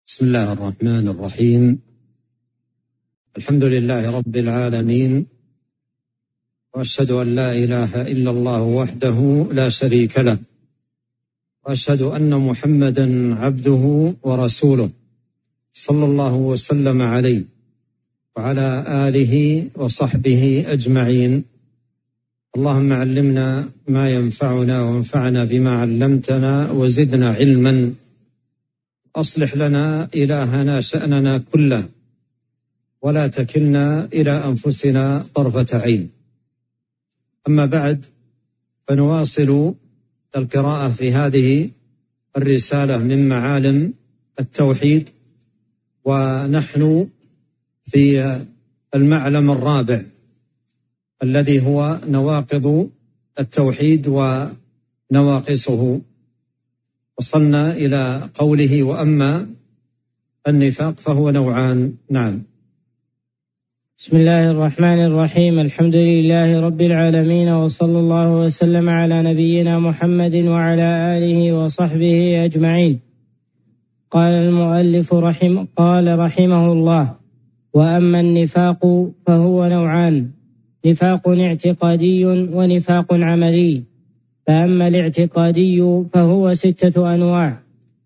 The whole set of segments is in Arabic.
بسم الله الرحمن الرحيم. الحمد لله رب العالمين، وأشهد أن لا إله إلا الله وحده لا شريك له، وأشهد أن محمدا عبده ورسوله صلى الله وسلم عليه وعلى آله وصحبه أجمعين. اللهم علمنا ما ينفعنا وانفعنا بما علمتنا وزدنا علما. أصلح لنا إلهنا شأننا كله، ولا تكلنا إلى أنفسنا طرفة عين. أما بعد، فنواصل القراءة في هذه الرسالة من معالم التوحيد، ونحن في المعلم الرابع الذي هو نواقض التوحيد ونواقصه. وصلنا إلى قوله: وأما النفاق فهو نوعان. نعم. بسم الله الرحمن الرحيم. الحمد لله رب العالمين، وصلى الله وسلم على نبينا محمد وعلى آله وصحبه أجمعين. قال المؤلف رحمه الله: وأما النفاق فهو نوعان: نفاق اعتقادي ونفاق عملي. فأما الاعتقادي فهو 6 أنواع: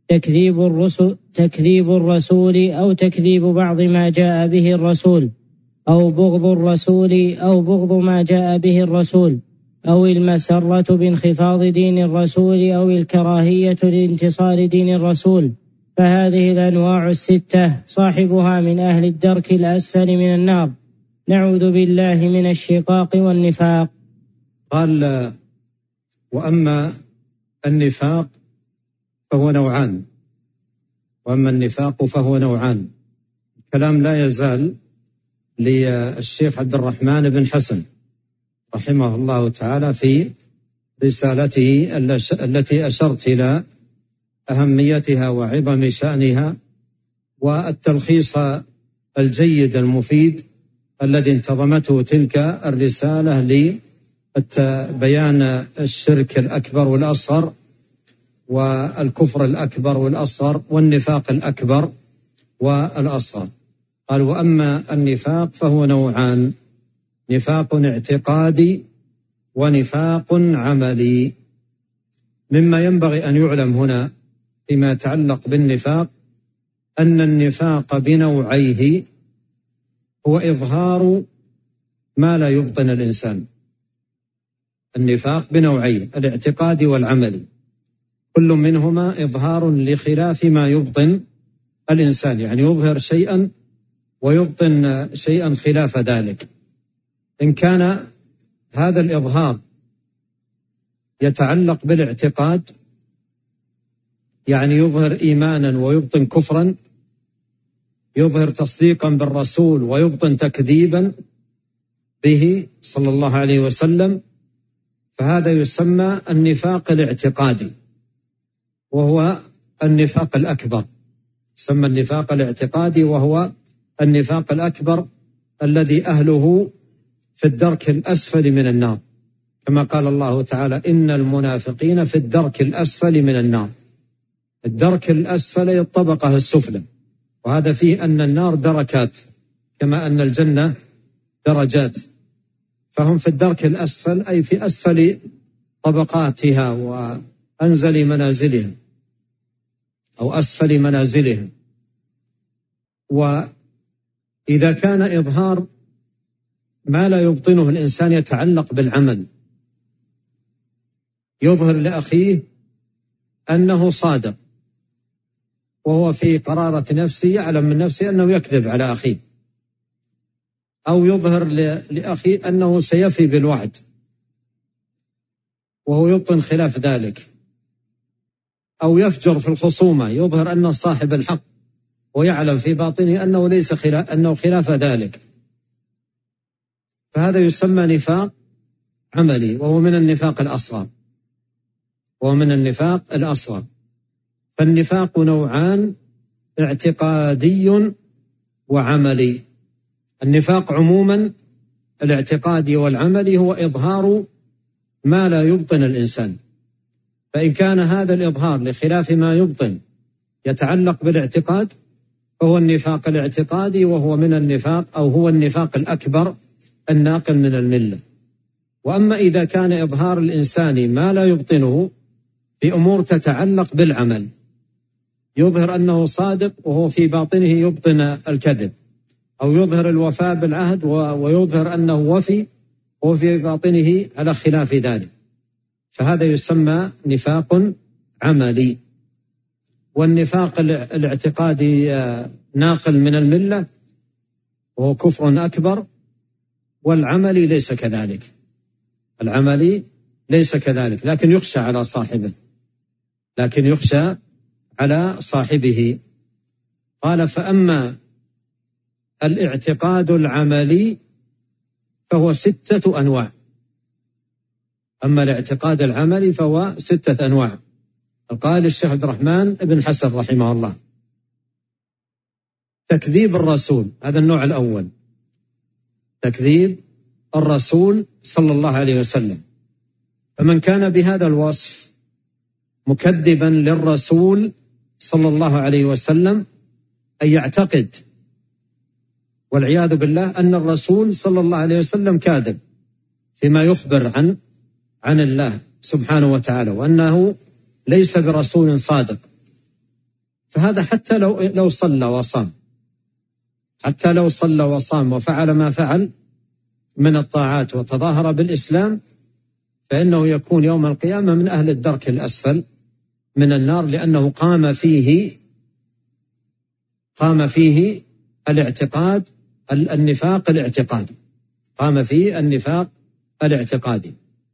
تكذيب الرسول أو تكذيب بعض ما جاء به الرسول، أو بغض الرسول أو بغض ما جاء به الرسول، أو المسرة بانخفاض دين الرسول، أو الكراهية لانتصار دين الرسول. فهذه الأنواع 6 صاحبها من أهل الدرك الأسفل من النار، نعوذ بالله من الشقاق والنفاق. قال: وأما النفاق فهو نوعان. وأما النفاق فهو نوعان. الكلام لا يزال للشيخ عبد الرحمن بن حسن رحمه الله تعالى في رسالته التي أشرت إلى أهميتها وعظم شأنها، والتلخيص الجيد المفيد الذي انتظمته تلك الرسالة لبيان الشرك الأكبر والأصغر، والكفر الأكبر والأصغر، والنفاق الأكبر والأصغر. قال: وأما النفاق فهو نوعان: نفاق اعتقادي ونفاق عملي. مما ينبغي أن يعلم هنا فيما يتعلق بالنفاق أن النفاق بنوعيه هو إظهار ما لا يبطن الإنسان. النفاق بنوعيه: الاعتقادي والعملي، كل منهما إظهار لخلاف ما يبطن الإنسان، يعني يظهر شيئا ويبطن شيئا خلاف ذلك. إن كان هذا الإظهار يتعلق بالاعتقاد، يعني يظهر إيمانا ويبطن كفرا، يظهر تصديقا بالرسول ويبطن تكذيبا به صلى الله عليه وسلم، فهذا يسمى النفاق الاعتقادي، وهو النفاق الأكبر. يسمى النفاق الاعتقادي وهو النفاق الأكبر الذي أهله في الدرك الأسفل من النار، كما قال الله تعالى: إن المنافقين في الدرك الأسفل من النار. الدرك الأسفل الطبقة السفلى، وهذا فيه أن النار دركات كما أن الجنة درجات، فهم في الدرك الأسفل، أي في أسفل طبقاتها وأنزل منازلهم أو أسفل منازلهم. وإذا كان إظهار ما لا يبطنه الإنسان يتعلق بالعمل، يظهر لأخيه أنه صادق وهو في قرارة نفسه يعلم من نفسه أنه يكذب على أخيه، أو يظهر لأخيه أنه سيفي بالوعد وهو يبطن خلاف ذلك، أو يفجر في الخصومة، يظهر أنه صاحب الحق ويعلم في باطنه أنه خلاف ذلك، فهذا يسمى نفاق عملي، وهو من النفاق الأصغر. فالنفاق نوعان: اعتقادي وعملي. النفاق عموما الاعتقادي والعملي هو إظهار ما لا يبطن الإنسان، فإن كان هذا الإظهار لخلاف ما يبطن يتعلق بالاعتقاد فهو النفاق الاعتقادي، وهو من النفاق أو هو النفاق الأكبر الناقل من الملة. وأما إذا كان إظهار الإنسان ما لا يبطنه في أمور تتعلق بالعمل، يظهر أنه صادق وهو في باطنه يبطن الكذب، أو يظهر الوفاء بالعهد ويظهر أنه وفي وهو في باطنه على خلاف ذلك، فهذا يسمى نفاق عملي. والنفاق الاعتقادي ناقل من الملة وهو كفر أكبر، والعملي ليس كذلك، العملي ليس كذلك، لكن يخشى على صاحبه، لكن يخشى على صاحبه. قال: فأما الاعتقاد العملي فهو 6 أنواع. أما الاعتقاد العملي فهو 6 أنواع. قال الشيخ عبد الرحمن بن حسن رحمه الله: تكذيب الرسول، هذا النوع الأول، تكذيب الرسول صلى الله عليه وسلم. فمن كان بهذا الوصف مكذبا للرسول صلى الله عليه وسلم، أن يعتقد والعياذ بالله أن الرسول صلى الله عليه وسلم كاذب فيما يخبر عن الله سبحانه وتعالى، وأنه ليس برسول صادق. فهذا حتى لو صلى وصام، حتى لو صلى وصام وفعل ما فعل من الطاعات وتظاهر بالإسلام، فإنه يكون يوم القيامة من أهل الدرك الأسفل من النار، لأنه قام فيه الاعتقاد، النفاق الاعتقادي، قام فيه النفاق الاعتقادي.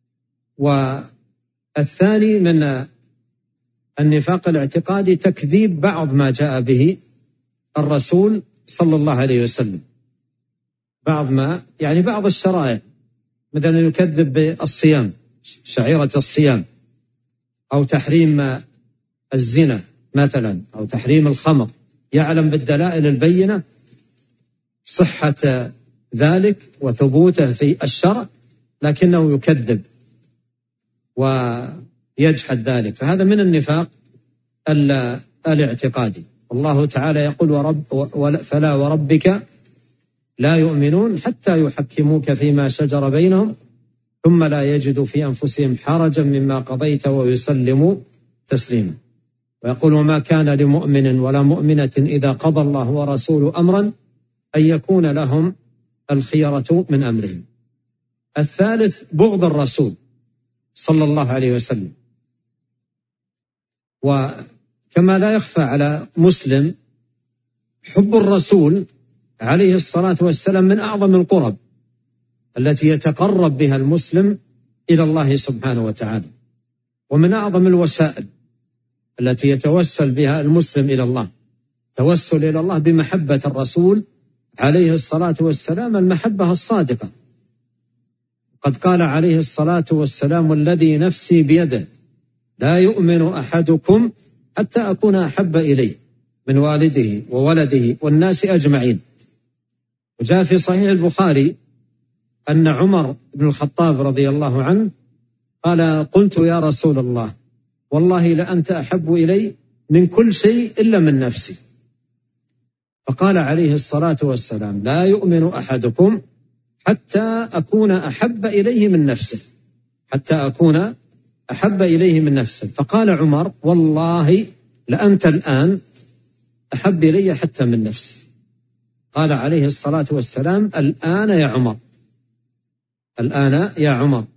والثاني من النفاق الاعتقادي تكذيب بعض ما جاء به الرسول صلى الله عليه وسلم، بعض الشرائع، مثلا يكذب بالصيام، شعيرة الصيام، أو تحريم الزنا مثلا، أو تحريم الخمر، يعلم بالدلائل البينة صحة ذلك وثبوته في الشرع، لكنه يكذب ويجحد ذلك، فهذا من النفاق الاعتقادي. الله تعالى يقول: فلا وربك لا يؤمنون حتى يحكموك فيما شجر بينهم ثم لا يجدوا في أنفسهم حرجا مما قضيت ويسلموا تسليما. ويقول: وما كان لمؤمن ولا مؤمنة إذا قضى الله ورسوله أمرا أن يكون لهم الخيرة من أمرهم. الثالث بغض الرسول صلى الله عليه وسلم. وكما لا يخفى على مسلم حب الرسول عليه الصلاة والسلام من أعظم القرب التي يتقرب بها المسلم إلى الله سبحانه وتعالى، ومن أعظم الوسائل التي يتوسل بها المسلم إلى الله، توسل إلى الله بمحبة الرسول عليه الصلاة والسلام، المحبة الصادقة. قد قال عليه الصلاة والسلام: والذي نفسي بيده لا يؤمن أحدكم حتى أكون أحب إليه من والده وولده والناس أجمعين. وجاء في صحيح البخاري أن عمر بن الخطاب رضي الله عنه قال: قلت يا رسول الله والله لأنت أحب إلي من كل شيء إلا من نفسي. فقال عليه الصلاة والسلام: لا يؤمن أحدكم حتى أكون أحب إليه من نفسه، حتى أكون أحب إليه من نفسه. فقال عمر: والله لأنت الآن أحب إلي حتى من نفسي. قال عليه الصلاة والسلام: الآن يا عمر، الآن يا عمر.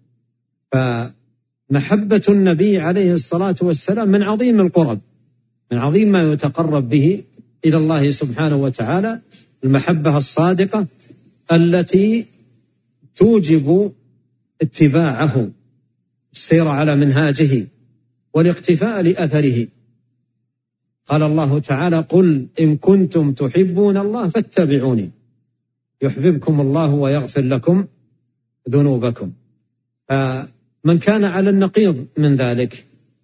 فمحبة النبي عليه الصلاة والسلام من عظيم القرب، من عظيم ما يتقرب به إلى الله سبحانه وتعالى، المحبة الصادقة التي توجب اتباعه، السير على منهاجه والاقتفاء لأثره. قال الله تعالى: قل إن كنتم تحبون الله فاتبعوني يحببكم الله ويغفر لكم ذنوبكم. فمن كان على النقيض من ذلك،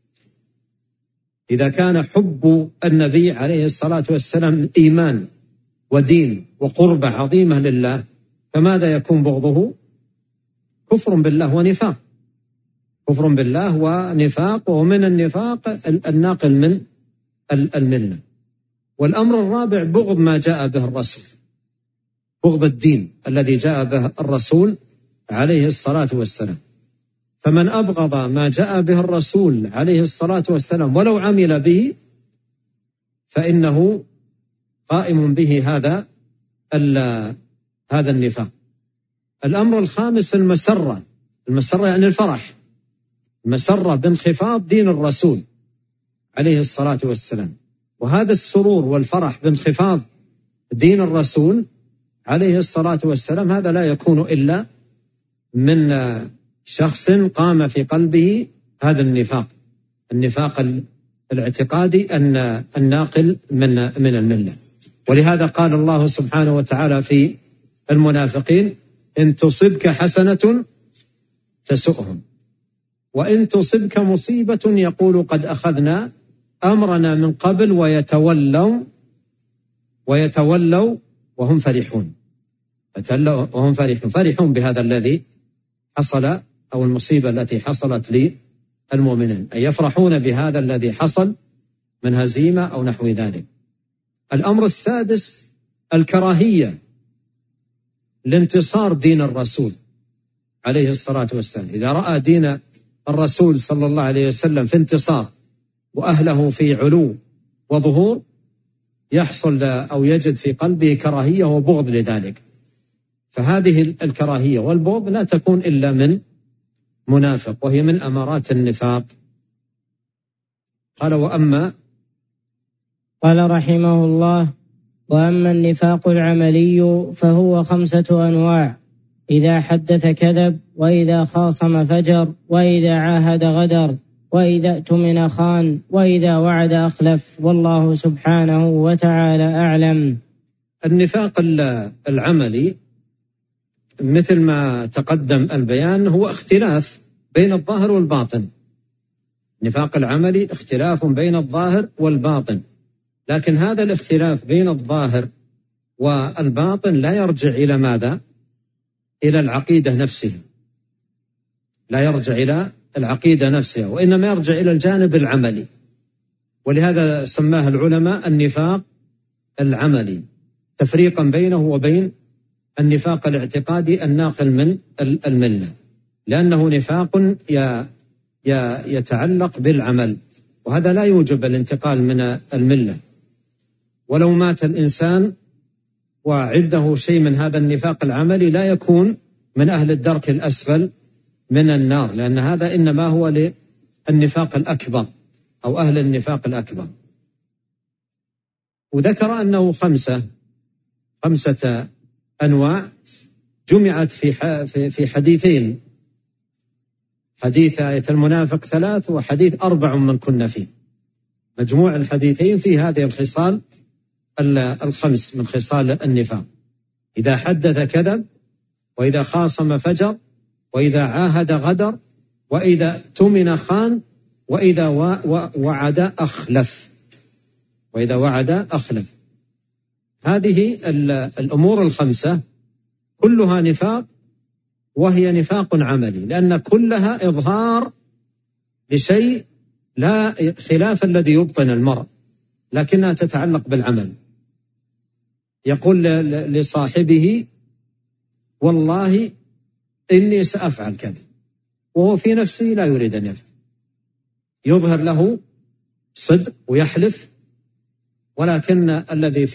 إذا كان حب النبي عليه الصلاة والسلام إيمان ودين وقربة عظيمة لله، فماذا يكون بغضه؟ كفر بالله ونفاق، كفر بالله ونفاق، ومن النفاق الناقل من الملة. والأمر الرابع بغض ما جاء به الرسول، بغض الدين الذي جاء به الرسول عليه الصلاة والسلام. فمن أبغض ما جاء به الرسول عليه الصلاة والسلام ولو عمل به فإنه قائم به هذا النفاق. الأمر الخامس المسرة يعني الفرح، المسرة بانخفاض دين الرسول عليه الصلاة والسلام. وهذا السرور والفرح بانخفاض دين الرسول عليه الصلاة والسلام هذا لا يكون إلا من شخص قام في قلبه هذا النفاق الاعتقادي الناقل من الملة. ولهذا قال الله سبحانه وتعالى في المنافقين: إن تصبك حسنة تسؤهم وإن تصبك مصيبة يقول قد أخذنا أمرنا من قبل ويتولوا وهم فرحون. فرحون بهذا الذي حصل أو المصيبة التي حصلت للمؤمنين، أي يفرحون بهذا الذي حصل من هزيمة أو نحو ذلك. الأمر السادس الكراهية لانتصار دين الرسول عليه الصلاة والسلام. إذا رأى دين الرسول صلى الله عليه وسلم في انتصار وأهله في علو وظهور يحصل أو يجد في قلبه كراهية وبغض لذلك. فهذه الكراهية والبغض لا تكون إلا من منافق، وهي من أمارات النفاق. قال قال رحمه الله: وأما النفاق العملي فهو 5 أنواع: إذا حدث كذب، وإذا خاصم فجر، وإذا عاهد غدر، وإذا اؤتمن خان، وإذا وعد أخلف. والله سبحانه وتعالى أعلم. النفاق العملي مثل ما تقدم البيان هو اختلاف بين الظاهر والباطن. النفاق العملي اختلاف بين الظاهر والباطن، لكن هذا الاختلاف بين الظاهر والباطن لا يرجع إلى ماذا؟ إلى العقيدة نفسها، لا يرجع إلى العقيدة نفسها، وإنما يرجع إلى الجانب العملي. ولهذا سماه العلماء النفاق العملي، تفريقا بينه وبين النفاق الاعتقادي الناقل من الملة، لأنه نفاق يتعلق بالعمل، وهذا لا يوجب الانتقال من الملة. ولو مات الإنسان وعنده شيء من هذا النفاق العملي لا يكون من أهل الدرك الأسفل من النار، لأن هذا إنما هو للنفاق الأكبر أو أهل النفاق الأكبر. وذكر أنه 5 أنواع جمعت في حديثين: حديث آية المنافق 3 وحديث 4 من كنا فيه. مجموع الحديثين في هذه الخصال 5 من خصال النفاق: إذا حدث كذب، وإذا خاصم فجر، وإذا عاهد غدر، وإذا اؤتمن خان، وإذا وعد أخلف. هذه الأمور 5 كلها نفاق، وهي نفاق عملي، لأن كلها إظهار لشيء لا خلاف الذي يبطن المرء، لكنها تتعلق بالعمل. يقول لصاحبه: والله إني سأفعل كذا، وهو في نفسه لا يريد أن يفعل، يظهر له صدق ويحلف، ولكن الذي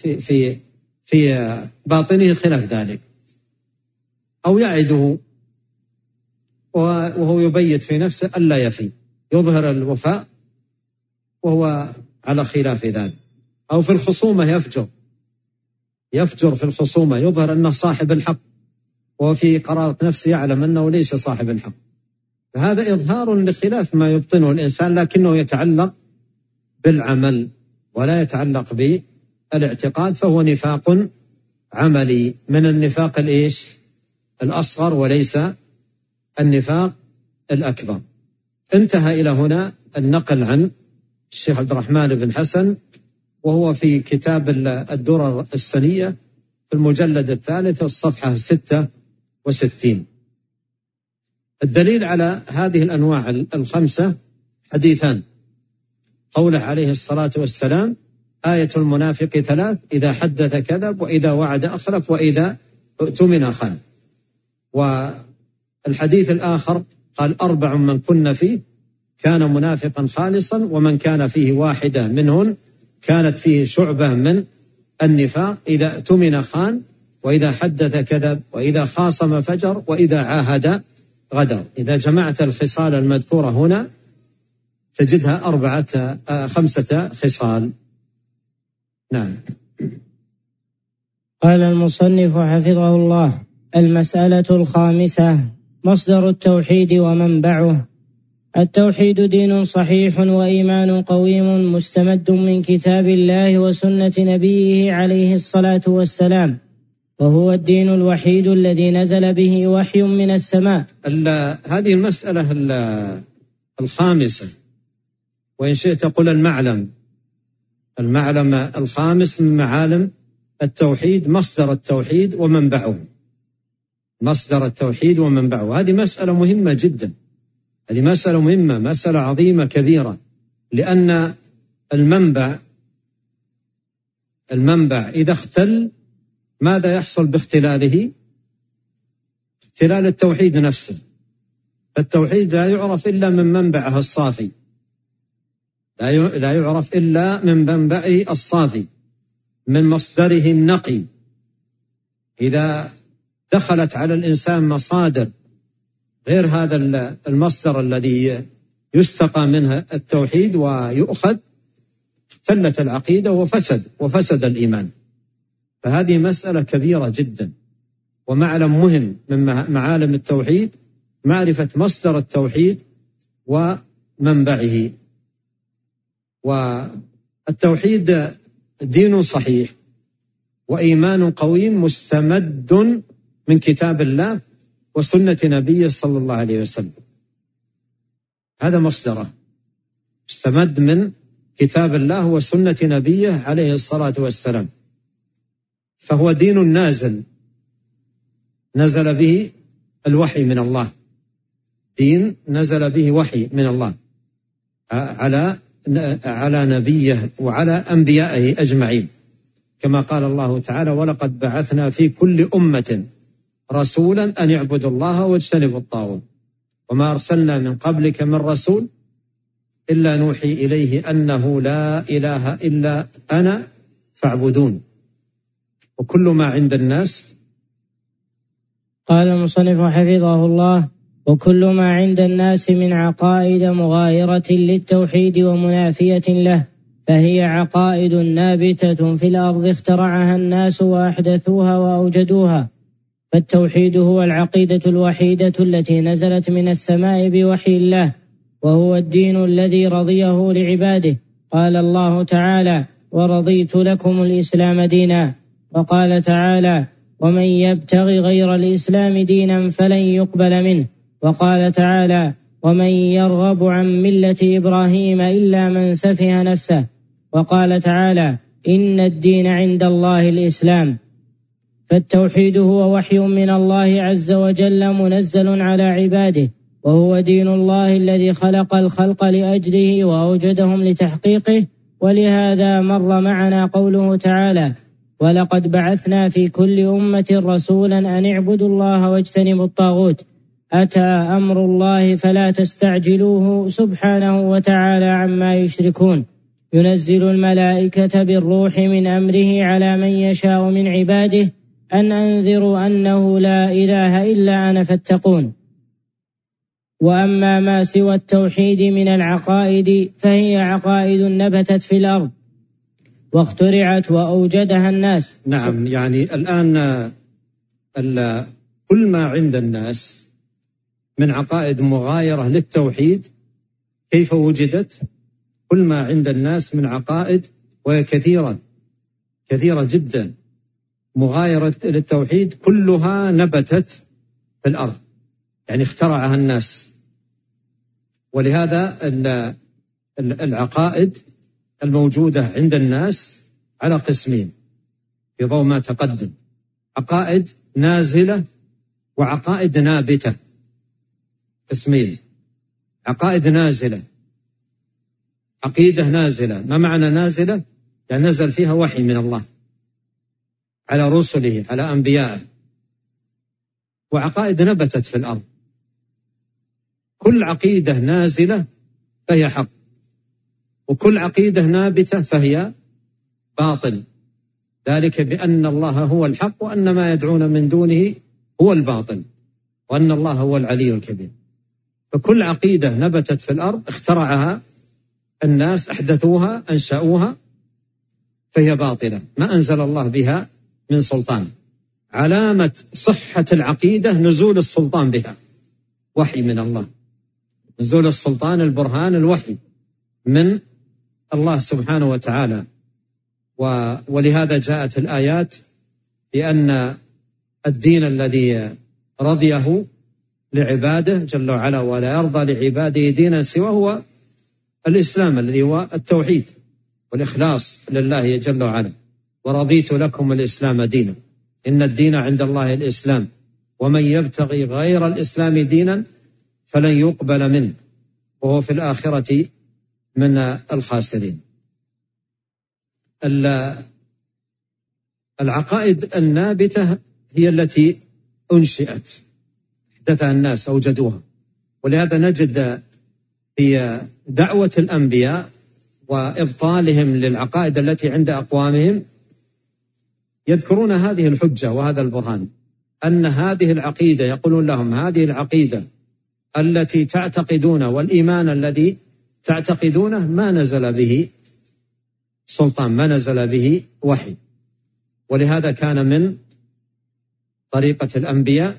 في باطنه خلاف ذلك. أو يعده وهو يبيت في نفسه ألا يفي، يظهر الوفاء وهو على خلاف ذلك. أو في الخصومة يفجر في الخصومة، يظهر أنه صاحب الحق وهو في قرارة نفسه يعلم أنه ليس صاحب الحق. فهذا إظهار لخلاف ما يبطنه الإنسان، لكنه يتعلق بالعمل ولا يتعلق بالاعتقاد، فهو نفاق عملي من النفاق الأصغر وليس النفاق الأكبر. انتهى إلى هنا النقل عن الشيخ عبد الرحمن بن حسن، وهو في كتاب الدرر السنية في المجلد 3 الصفحة 66. الدليل على هذه الأنواع 5 حديثان: قوله عليه الصلاة والسلام: آية المنافق 3: إذا حدث كذب، وإذا وعد أخلف، وإذا اؤتمن خان. والحديث الآخر قال: 4 من كن فيه كان منافقا خالصا، ومن كان فيه واحدة منهن كانت فيه شعبة من النفاق: إذا اؤتمن خان، وإذا حدث كذب، وإذا خاصم فجر، وإذا عاهد غدر. إذا جمعت الخصال المذكورة هنا تجدها 5 خصال. نعم. قال المصنف حفظه الله: المسألة 5: مصدر التوحيد ومنبعه. التوحيد دين صحيح وإيمان قويم مستمد من كتاب الله وسنة نبيه عليه الصلاة والسلام، وهو الدين الوحيد الذي نزل به وحي من السماء. هذه المسألة 5، وإن شئت قل المعلم 5 من معالم التوحيد: مصدر التوحيد ومنبعه. مصدر التوحيد ومنبعه، هذه مسألة مهمة جدا. هذه مسألة مهمة، مسألة عظيمة كبيرة، لأن المنبع إذا اختل ماذا يحصل باختلاله؟ اختلال التوحيد نفسه. فالتوحيد لا يعرف إلا من منبعه الصافي، لا يعرف إلا من منبعه الصافي، من مصدره النقي. إذا دخلت على الإنسان مصادر غير هذا المصدر الذي يستقى منه التوحيد ويؤخذ، اختلت العقيدة وفسد الإيمان. فهذه مسألة كبيرة جدا، ومعلم مهم من معالم التوحيد معرفة مصدر التوحيد ومنبعه. والتوحيد دين صحيح وإيمان قويم مستمد من كتاب الله وسنة نبيه صلى الله عليه وسلم. هذا مصدره، مستمد من كتاب الله وسنة نبيه عليه الصلاة والسلام. فهو دين نزل به الوحي من الله، دين نزل به وحي من الله على نبيه وعلى أنبيائه أجمعين، كما قال الله تعالى: ولقد بعثنا في كل أمة رسولا أن يعبدوا الله واجتنبوا الطاغوت وما أرسلنا من قبلك من رسول إلا نوحي إليه أنه لا إله إلا أنا فاعبدون. وكل ما عند الناس. قال المصنف حفظه الله: وكل ما عند الناس من عقائد مغايرة للتوحيد ومنافية له، فهي عقائد نابتة في الأرض اخترعها الناس وأحدثوها وأوجدوها. فالتوحيد هو العقيدة الوحيدة التي نزلت من السماء بوحي الله، وهو الدين الذي رضيه لعباده. قال الله تعالى: ورضيت لكم الإسلام دينا. وقال تعالى: ومن يبتغي غير الإسلام دينا فلن يقبل منه. وقال تعالى: ومن يرغب عن ملة إبراهيم إلا من سفه نفسه. وقال تعالى: إن الدين عند الله الإسلام. فالتوحيد هو وحي من الله عز وجل منزل على عباده، وهو دين الله الذي خلق الخلق لأجله وأوجدهم لتحقيقه. ولهذا مر معنا قوله تعالى: ولقد بعثنا في كل أمة رسولا أن اعبدوا الله واجتنبوا الطاغوت. أتى أمر الله فلا تستعجلوه سبحانه وتعالى عما يشركون. ينزل الملائكة بالروح من أمره على من يشاء من عباده أن أنذروا أنه لا إله إلا أنا فاتقون. وأما ما سوى التوحيد من العقائد فهي عقائد نبتت في الأرض واخترعت وأوجدها الناس. نعم، يعني الآن كل ما عند الناس من عقائد مغايرة للتوحيد كيف وجدت؟ كل ما عند الناس من عقائد، وهي كثيرة جدا مغايرة للتوحيد، كلها نبتت في الأرض، يعني اخترعها الناس. ولهذا العقائد الموجودة عند الناس على قسمين في ضوء ما تقدم: عقائد نازلة وعقائد نابتة. قسمين: عقائد نازلة، عقيدة نازلة. ما معنى نازلة؟ يعني نزل فيها وحي من الله على رسله على أنبيائه. وعقائد نبتت في الأرض، كل عقيدة نازلة فهي حق، وكل عقيدة نابتة فهي باطل، ذلك بأن الله هو الحق وأن ما يدعون من دونه هو الباطل وأن الله هو العلي الكبير. فكل عقيدة نبتت في الأرض اخترعها الناس، أحدثوها أنشأوها، فهي باطلة ما أنزل الله بها من سلطان. علامة صحة العقيدة نزول السلطان بها، وحي من الله، نزول السلطان البرهان الوحي من الله سبحانه وتعالى. ولهذا جاءت الآيات بأن الدين الذي رضيه لعباده جل وعلا ولا يرضى لعباده دينا سواه هو الإسلام، الذي هو التوحيد والإخلاص لله جل وعلا. ورضيت لكم الإسلام دينا، إن الدين عند الله الإسلام، ومن يبتغي غير الإسلام دينا فلن يقبل منه وهو في الآخرة من الخاسرين. العقائد النابتة هي التي أنشئت، أحدثها الناس أوجدوها. ولهذا نجد في دعوة الأنبياء وإبطالهم للعقائد التي عند أقوامهم يذكرون هذه الحجة وهذا البرهان، أن هذه العقيدة، يقولون لهم هذه العقيدة التي تعتقدون والإيمان الذي تعتقدونه ما نزل به سلطان، ما نزل به وحي. ولهذا كان من طريقة الأنبياء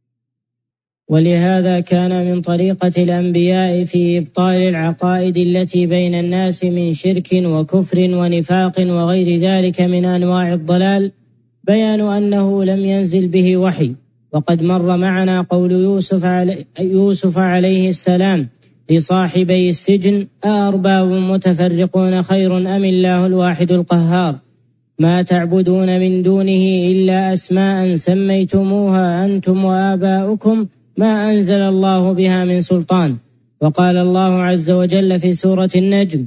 في إبطال العقائد التي بين الناس من شرك وكفر ونفاق وغير ذلك من أنواع الضلال بيان أنه لم ينزل به وحي. وقد مر معنا قول يوسف عليه السلام لصاحبي السجن: أأرباب متفرقون خير أم الله الواحد القهار؟ ما تعبدون من دونه إلا أسماء سميتموها أنتم وآباؤكم ما أنزل الله بها من سلطان. وقال الله عز وجل في سورة النجم: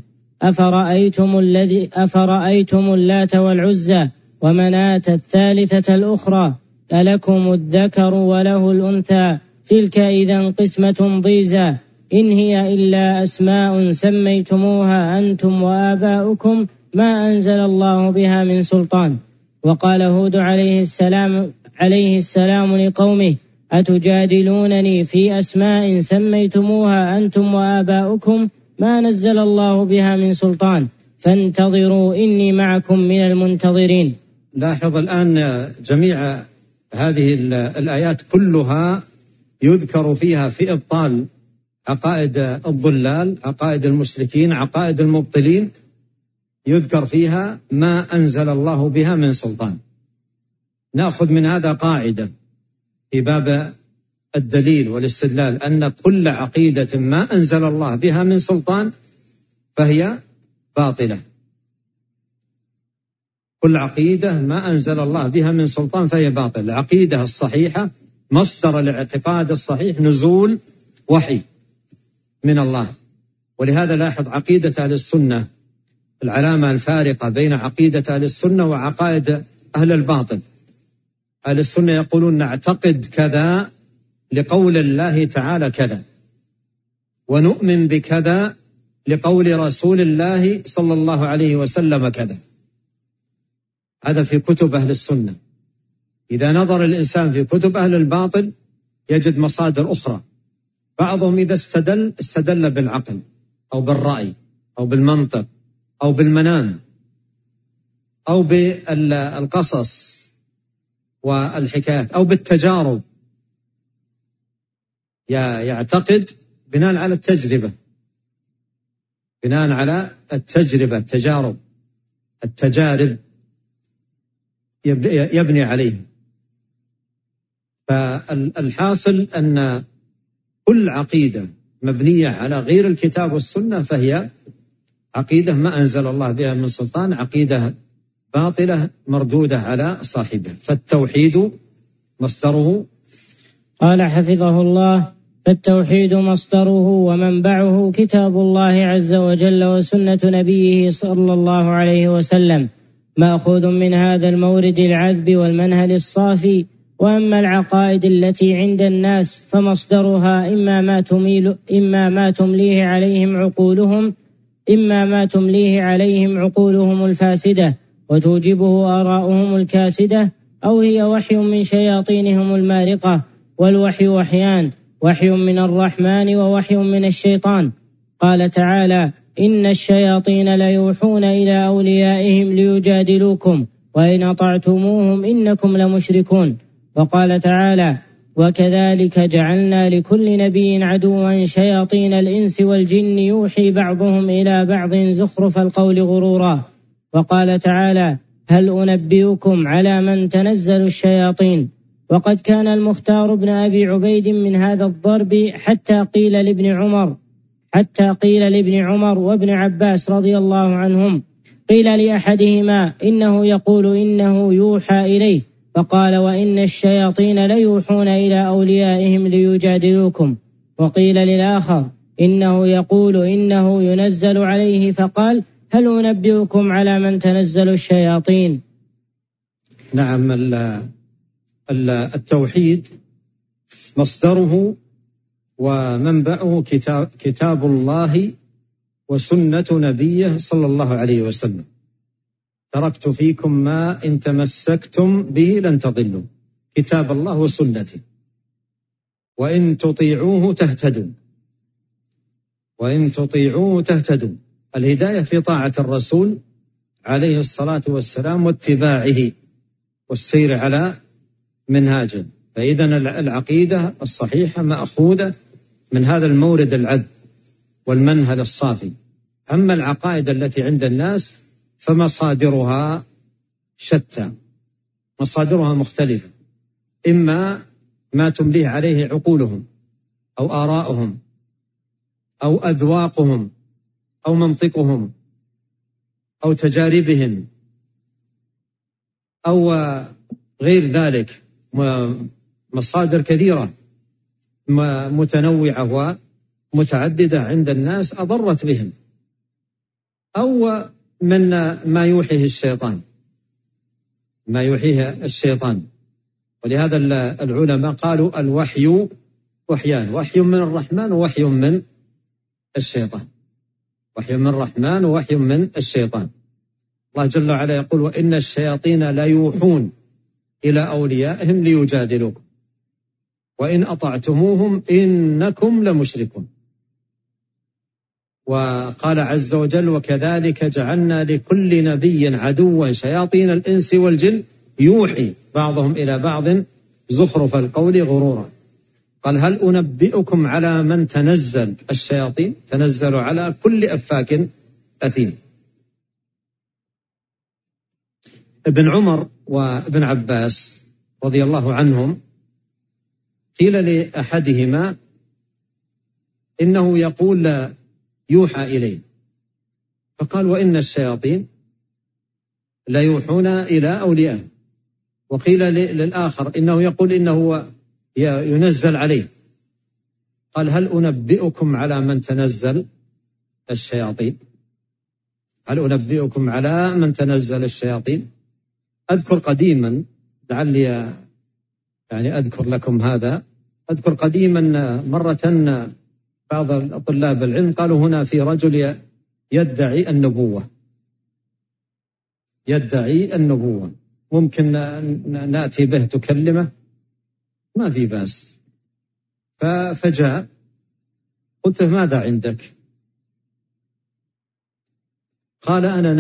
أفرأيتم اللات والعزى ومناة الثالثة الأخرى ألكم الذكر وله الأنثى تلك إذا قسمة ضيزى إن هي إلا أسماء سميتموها أنتم وآباؤكم ما أنزل الله بها من سلطان. وقال هود عليه السلام لقومه: أتجادلونني في أسماء سميتموها أنتم وآباؤكم ما نزل الله بها من سلطان فانتظروا إني معكم من المنتظرين. لاحظ الآن جميع هذه الآيات كلها يذكر فيها في إبطال عقائد الضلال، عقائد المشركين، عقائد المبطلين، يذكر فيها ما أنزل الله بها من سلطان. نأخذ من هذا قاعدة في باب الدليل والاستدلال، أن كل عقيدة ما أنزل الله بها من سلطان فهي باطلة. كل عقيدة ما أنزل الله بها من سلطان فهي باطلة. العقيدة الصحيحة مصدر الاعتقاد الصحيح نزول وحي من الله. ولهذا لاحظ عقيدة أهل السنة، العلامة الفارقة بين عقيدة أهل السنة وعقائد أهل الباطل. أهل السنة يقولون نعتقد كذا لقول الله تعالى كذا، ونؤمن بكذا لقول رسول الله صلى الله عليه وسلم كذا. هذا في كتب أهل السنة. إذا نظر الإنسان في كتب أهل الباطل يجد مصادر أخرى. بعضهم إذا استدل بالعقل أو بالرأي أو بالمنطق أو بالمنام أو بالقصص والحكايات أو بالتجارب، يعتقد بناء على التجربة، بناء على التجربة، التجارب يبني عليه. فالحاصل أن كل عقيدة مبنية على غير الكتاب والسنة فهي عقيدة ما أنزل الله بها من سلطان، عقيدة باطلة مردودة على صاحبه. فالتوحيد مصدره، قال حفظه الله: فالتوحيد مصدره ومنبعه كتاب الله عز وجل وسنة نبيه صلى الله عليه وسلم، مأخوذ من هذا المورد العذب والمنهل الصافي. وأما العقائد التي عند الناس فمصدرها إما ما تمليه عليهم عقولهم الفاسدة وتوجبه آراؤهم الكاسدة، أو هي وحي من شياطينهم المارقة. والوحي وحيان، وحي من الرحمن ووحي من الشيطان. قال تعالى: إن الشياطين ليوحون إلى أوليائهم ليجادلوكم وإن أطعتموهم إنكم لمشركون. وقال تعالى: وكذلك جعلنا لكل نبي عدوا شياطين الإنس والجن يوحي بعضهم إلى بعض زخرف القول غرورا. وقال تعالى: هل أنبئكم على من تنزل الشياطين. وقد كان المختار بن أبي عبيد من هذا الضرب حتى قيل لابن عمر وابن عباس رضي الله عنهم، قيل لأحدهما إنه يقول إنه يوحى إليه، فقال: وإن الشياطين ليوحون إلى أوليائهم ليجادلوكم. وقيل للآخر إنه يقول إنه ينزل عليه، فقال: هل أنبئكم على من تنزل الشياطين. نعم، التوحيد مصدره ومنبعه كتاب الله وسنة نبيه صلى الله عليه وسلم. تركت فيكم ما إن تمسكتم به لن تضلوا، كتاب الله وسنته، وإن تطيعوه تهتدوا. الهداية في طاعة الرسول عليه الصلاة والسلام واتباعه والسير على منهاجه. فإذا العقيدة الصحيحة مأخوذة من هذا المورد العذب والمنهل الصافي. أما العقائد التي عند الناس فمصادرها شتى، مصادرها مختلفة، إما ما تمليه عليه عقولهم أو آراؤهم أو أذواقهم أو منطقهم أو تجاربهم أو غير ذلك، مصادر كثيرة متنوعة ومتعددة عند الناس أضرت بهم، أو من ما يوحيه الشيطان. ولهذا العلماء قالوا الوحي وحيان، وحي من الرحمن ووحي من الشيطان، وحي من الرحمن ووحي من الشيطان. الله جل وعلا يقول: وإن الشياطين لا يوحون إلى أوليائهم ليجادلوكم وإن أطعتموهم إنكم لمشركون. وقال عز وجل: وكذلك جعلنا لكل نبي عدوا شياطين الإنس والجن يوحي بعضهم إلى بعض زخرف القول غرورا. قال: هل أنبئكم على من تنزل الشياطين. تنزل على كل أفاك أثيم. ابن عمر وابن عباس رضي الله عنهم قيل لأحدهما إنه يقول يوحى إليه، فقال: وإن الشياطين لا يوحون إلى أوليائهم. وقيل للآخر إنه يقول إنه ينزل عليه، قال: هل أنبئكم على من تنزل الشياطين. هل أنبئكم على من تنزل الشياطين. أذكر قديما، لعلي أذكر لكم هذا. أذكر قديما مرة بعض طلاب العلم قالوا هنا في رجل يدعي النبوة، ممكن نأتي به تكلمه، ما في بأس. فجاء، قلت: ماذا عندك؟ قال: أنا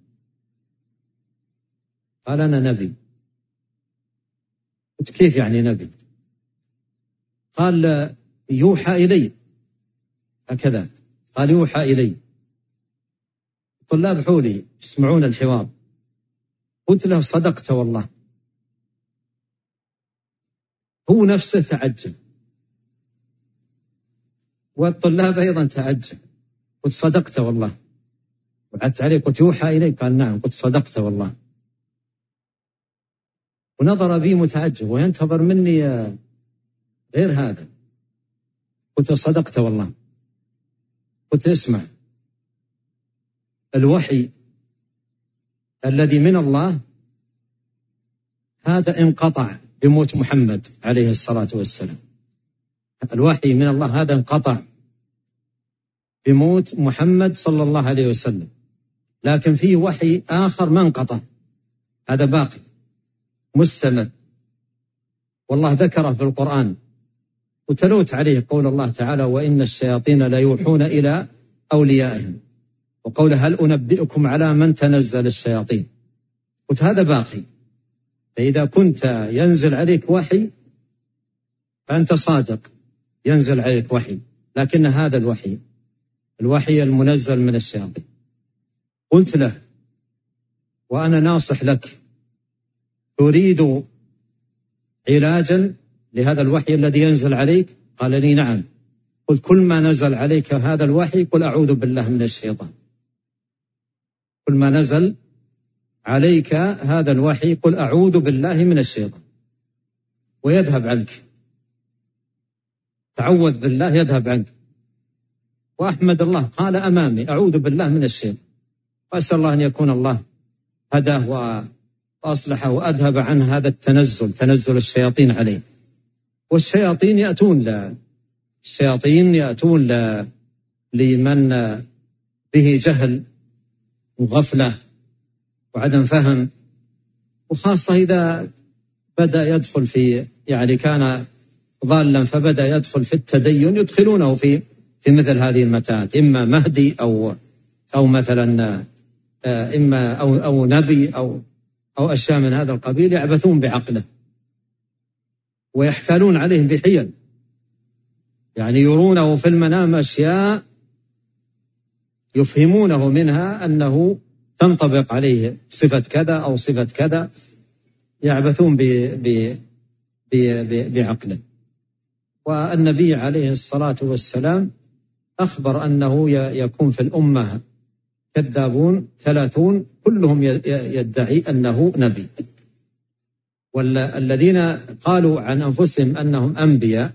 نبي. قلت: كيف يعني نبي؟ قال: يوحى إلي هكذا. قال: يوحى إلي. الطلاب حولي يسمعون الحوار. قلت له: صدقت والله. هو نفسه تعجب والطلاب أيضا تعجب. قلت: صدقت والله. وعدت عليه قلت: يوحى إلي. قال: نعم. قلت: صدقت والله. ونظر بي متعجب وينتظر مني غير هذا. قلت صدقت والله. قلت اسمع، الوحي الذي من الله هذا انقطع بموت محمد عليه الصلاة والسلام. الوحي من الله هذا انقطع بموت محمد صلى الله عليه وسلم، لكن فيه وحي آخر ما انقطع، هذا باقي مستمر، والله ذكره في القرآن وتلوت عليه قول الله تعالى: وإن الشياطين لا يوحون إلى أوليائهم، وقوله: هل أنبئكم على من تنزل الشياطين. قلت هذا باقي، فإذا كنت ينزل عليك وحي فأنت صادق، ينزل عليك وحي، لكن هذا الوحي المنزل من الشياطين. قلت له: وأنا ناصح لك، تريد علاجا لهذا الوحي الذي ينزل عليك؟ قال لي: نعم. قلت: كل ما نزل عليك هذا الوحي قل أعوذ بالله من الشيطان. كل ما نزل عليك هذا الوحي قل أعوذ بالله من الشيطان ويذهب عنك. تعوذ بالله يذهب عنك. وأحمد الله قال أمامي: أعوذ بالله من الشيطان. وأسأل الله أن يكون الله هداه وأصلحه وأذهب عن هذا تنزل الشياطين عليه. والشياطين يأتون لمن به جهل وغفلة وعدم فهم، وخاصة إذا بدأ يدخل كان ضالا فبدأ يدخل في التدين، يدخلونه في مثل هذه المتاهات، إما مهدي أو مثلا إما أو نبي أو أشياء من هذا القبيل، يعبثون بعقله ويحتالون عليه بحيل، يعني يرونه في المنام أشياء يفهمونه منها أنه تنطبق عليه صفة كذا أو صفة كذا، يعبثون بعقله. والنبي عليه الصلاة والسلام أخبر أنه يكون في الأمة كذابون 30 كلهم يدعي أنه نبي. والذين قالوا عن أنفسهم أنهم أنبياء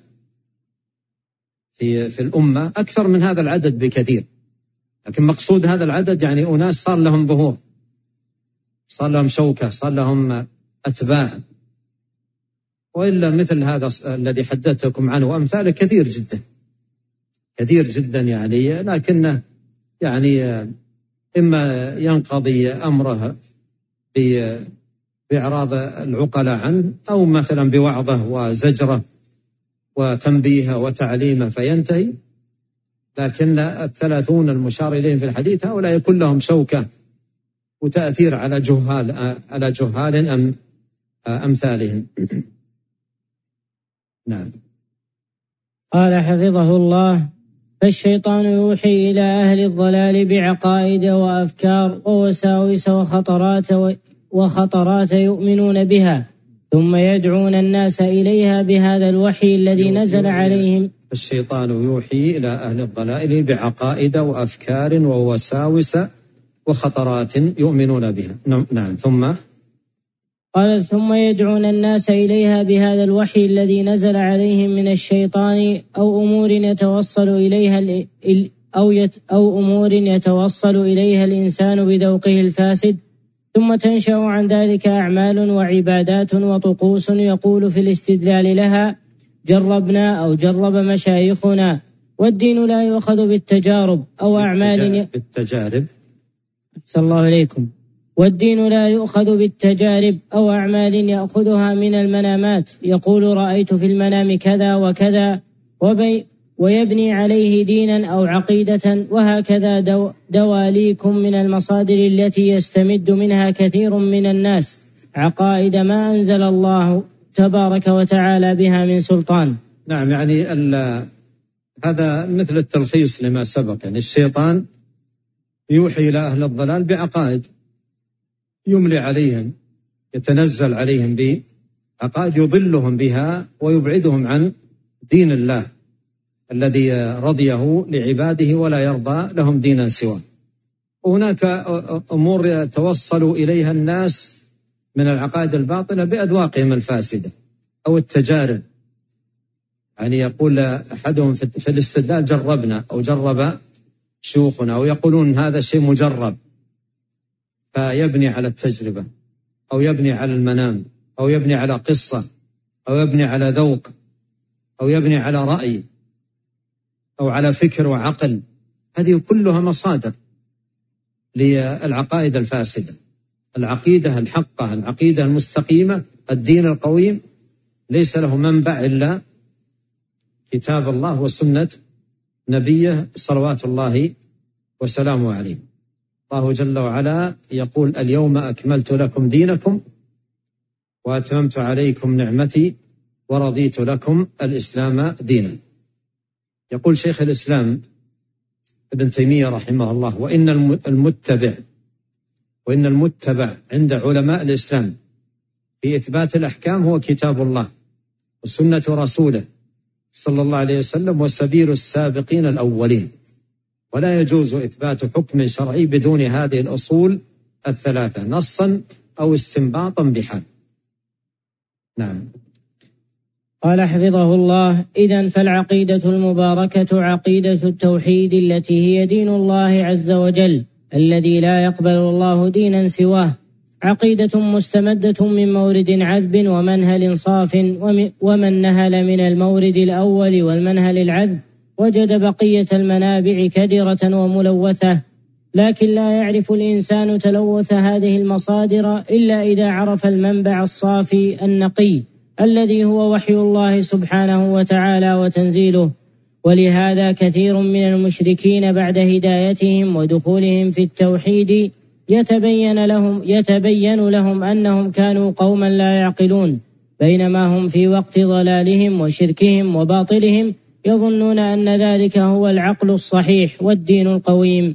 في الأمة أكثر من هذا العدد بكثير، لكن مقصود هذا العدد يعني أناس صار لهم ظهور، صار لهم شوكة، صار لهم أتباع. وإلا مثل هذا الذي حدثتكم عنه وأمثاله كثير جدا يعني، لكنه يعني إما ينقضي أمره بإعراض العقلاء عنه، أو مثلا بوعظه وزجره وتنبيهه وتعليمه فينتهي. لكن 30 المشار إليهم في الحديث هؤلاء يكون لهم شوكة وتأثير على جهال أمثالهم. نعم. قال حفظه الله: فالشيطان يوحي إلى أهل الضلال بعقائد وأفكار ووساوس وخطرات يؤمنون بها، ثم يدعون الناس إليها بهذا الوحي الذي نزل عليهم. الشيطان يوحي إلى أهل الضلال بعقائد وأفكار ووساوس وخطرات يؤمنون بها. نعم. ثم يدعون الناس إليها بهذا الوحي الذي نزل عليهم من الشيطان أو أمور يتوصل إليها الإنسان بذوقه الفاسد، ثم تنشأ عن ذلك أعمال وعبادات وطقوس يقول في الاستدلال لها: جربنا أو جرب مشايخنا. والدين لا يؤخذ بالتجارب أو أعمال أحسن الله إليكم. والدين لا يؤخذ بالتجارب أو أعمال يأخذها من المنامات، يقول رأيت في المنام كذا وكذا، ويبني عليه دينا أو عقيدة. وهكذا دواليكم من المصادر التي يستمد منها كثير من الناس عقائد ما أنزل الله تبارك وتعالى بها من سلطان. نعم، يعني هذا مثل التلخيص لما سبق. يعني الشيطان يوحي إلى أهل الضلال بعقائد، يملي عليهم، يتنزل عليهم بعقائد يضلهم بها ويبعدهم عن دين الله الذي رضيه لعباده ولا يرضى لهم دينا سواه. وهناك أمور يتوصل إليها الناس من العقائد الباطلة بأذواقهم الفاسدة أو التجارب يعني يقول أحدهم في الاستدلال جربنا أو جرب شيوخنا، أو يقولون هذا شيء مجرب، فيبني على التجربة أو يبني على المنام أو يبني على قصة أو يبني على ذوق أو يبني على رأي أو على فكر وعقل. هذه كلها مصادر للعقائد الفاسدة. العقيدة الحقة، العقيدة المستقيمة، الدين القويم ليس له منبع إلا كتاب الله وسنة نبيه صلوات الله وسلامه عليه. الله جل وعلا يقول: اليوم أكملت لكم دينكم وأتممت عليكم نعمتي ورضيت لكم الإسلام دينا. يقول شيخ الإسلام ابن تيمية رحمه الله: وإن المتبع عند علماء الإسلام في إثبات الأحكام هو كتاب الله وسنة رسوله صلى الله عليه وسلم وسبيل السابقين الأولين، ولا يجوز إثبات حكم شرعي بدون هذه الأصول الثلاثة نصا أو استنباطا بحال. نعم. قال حفظه الله: إذن فالعقيدة المباركة عقيدة التوحيد التي هي دين الله عز وجل الذي لا يقبل الله دينا سواه، عقيدة مستمدة من مورد عذب ومنهل صاف، ومن نهل من المورد الأول والمنهل العذب وجد بقية المنابع كدرة وملوثة، لكن لا يعرف الإنسان تلوث هذه المصادر إلا إذا عرف المنبع الصافي النقي الذي هو وحي الله سبحانه وتعالى وتنزيله. ولهذا كثير من المشركين بعد هدايتهم ودخولهم في التوحيد يتبين لهم أنهم كانوا قوما لا يعقلون، بينما هم في وقت ضلالهم وشركهم وباطلهم يظنون أن ذلك هو العقل الصحيح والدين القويم.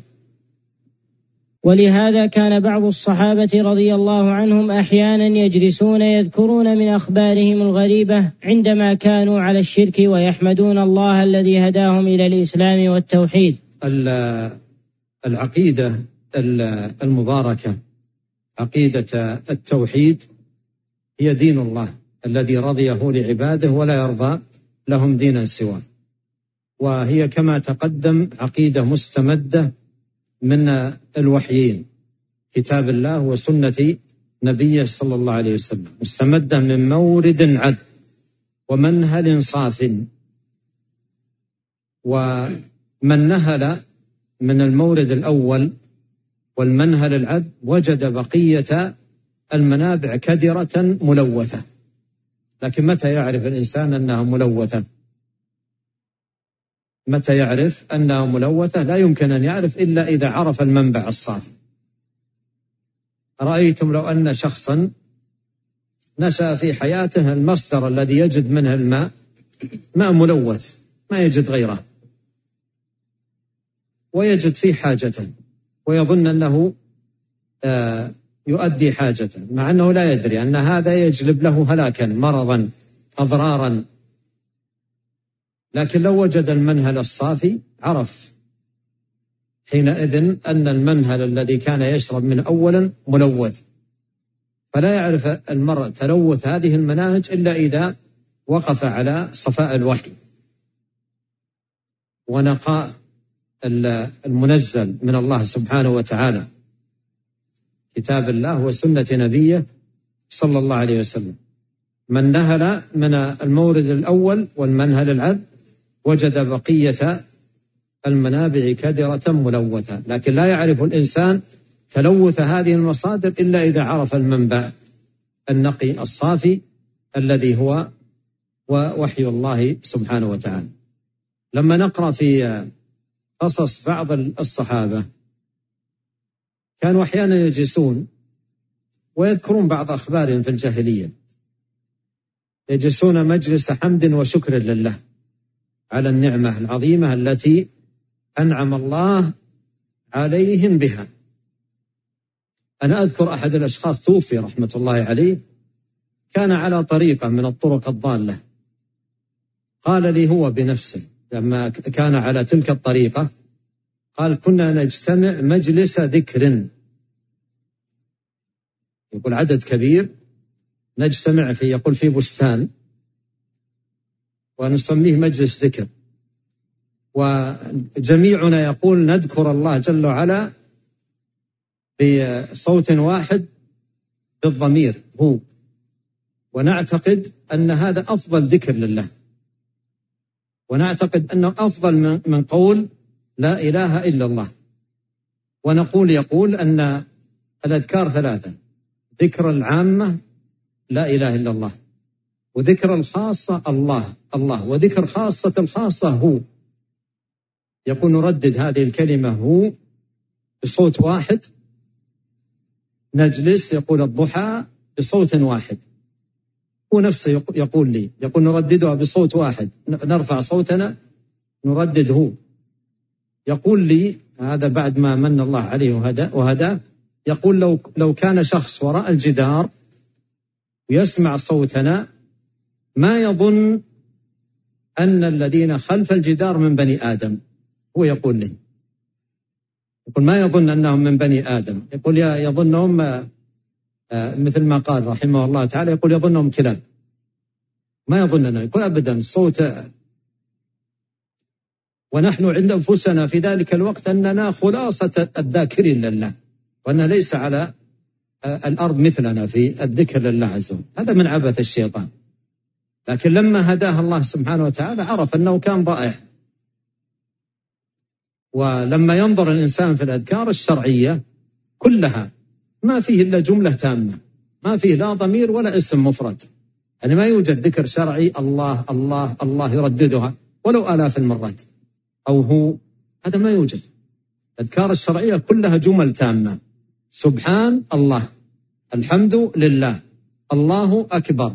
ولهذا كان بعض الصحابة رضي الله عنهم أحيانا يجلسون يذكرون من أخبارهم الغريبة عندما كانوا على الشرك ويحمدون الله الذي هداهم إلى الإسلام والتوحيد. العقيدة المباركة عقيدة التوحيد هي دين الله الذي رضيه لعباده ولا يرضى لهم دينا سواه، وهي كما تقدم عقيدة مستمدة من الوحيين كتاب الله وسنة نبيه صلى الله عليه وسلم، مستمدة من مورد عذب ومنهل صاف. ومن نهل من المورد الأول والمنهل العذب وجد بقية المنابع كدرة ملوثة. لكن متى يعرف الإنسان أنها ملوثة؟ متى يعرف أنها ملوثة؟ لا يمكن أن يعرف إلا إذا عرف المنبع الصافي. رأيتم لو أن شخصا نشأ في حياته المصدر الذي يجد منه الماء ماء ملوث ما يجد غيره، ويجد فيه حاجته ويظن أنه يؤدي حاجته، مع أنه لا يدري أن هذا يجلب له هلاكا، مرضا، أضرارا. لكن لو وجد المنهل الصافي عرف حينئذ أن المنهل الذي كان يشرب من أولا ملوث، فلا يعرف المرء تلوث هذه المناهج إلا إذا وقف على صفاء الوحي ونقاء المنزل من الله سبحانه وتعالى، كتاب الله وسنة نبيه صلى الله عليه وسلم. من نهل من المورد الأول والمنهل العذب وجد بقية المنابع كدرة ملوثة. لكن لا يعرف الإنسان تلوث هذه المصادر إلا إذا عرف المنبع النقي الصافي الذي هو وحي الله سبحانه وتعالى. لما نقرأ في قصص بعض الصحابة كانوا أحيانا يجلسون ويذكرون بعض أخبارهم في الجاهلية، يجلسون مجلس حمد وشكر لله على النعمة العظيمة التي أنعم الله عليهم بها. أنا أذكر أحد الأشخاص توفي رحمة الله عليه، كان على طريقة من الطرق الضالة، قال لي هو بنفسه لما كان على تلك الطريقة، قال كنا نجتمع مجلس ذكر، يقول عدد كبير نجتمع في، يقول في بستان، ونسميه مجلس ذكر، وجميعنا يقول نذكر الله جل وعلا بصوت واحد بالضمير هو، ونعتقد أن هذا أفضل ذكر لله، ونعتقد أنه أفضل من قول لا إله إلا الله. يقول أن الأذكار ثلاثة: ذكر العامة لا إله إلا الله، وذكر الخاصة الله الله، وذكر خاصة الخاصة هو. يقول نردد هذه الكلمة هو بصوت واحد، نجلس يقول الضحى بصوت واحد، هو نفسه يقول لي، يقول نرددها بصوت واحد، نرفع صوتنا نردد هو. يقول لي هذا بعد ما من الله عليه وهداه، يقول لو كان شخص وراء الجدار ويسمع صوتنا ما يظن أن الذين خلف الجدار من بني آدم. هو يقول لي، يقول ما يظن أنهم من بني آدم، يقول يظنهم مثل ما قال رحمه الله تعالى، يقول يظنهم كلاب، ما يظننا، يقول أبدا الصوت. ونحن عند أنفسنا في ذلك الوقت أننا خلاصة الذاكرين لله، وأن ليس على الأرض مثلنا في الذكر لله عز وجل. هذا من عبث الشيطان. لكن لما هداه الله سبحانه وتعالى عرف أنه كان ضائع. ولما ينظر الإنسان في الأذكار الشرعية كلها ما فيه إلا جملة تامة، ما فيه لا ضمير ولا اسم مفرد، يعني ما يوجد ذكر شرعي الله الله الله يرددها ولو آلاف المرات أو هو، هذا ما يوجد. الأذكار الشرعية كلها جمل تامة: سبحان الله، الحمد لله، الله أكبر،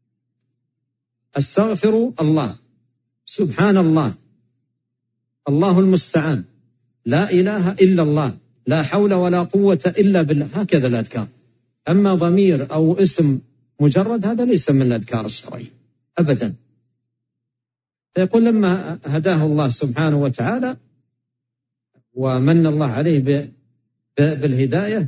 أستغفر الله، سبحان الله، الله المستعان، لا إله إلا الله، لا حول ولا قوة إلا بالله. هكذا الأذكار. أما ضمير أو اسم مجرد هذا ليس من الأذكار الشرعية أبدا. فيقول لما هداه الله سبحانه وتعالى ومن الله عليه بالهداية،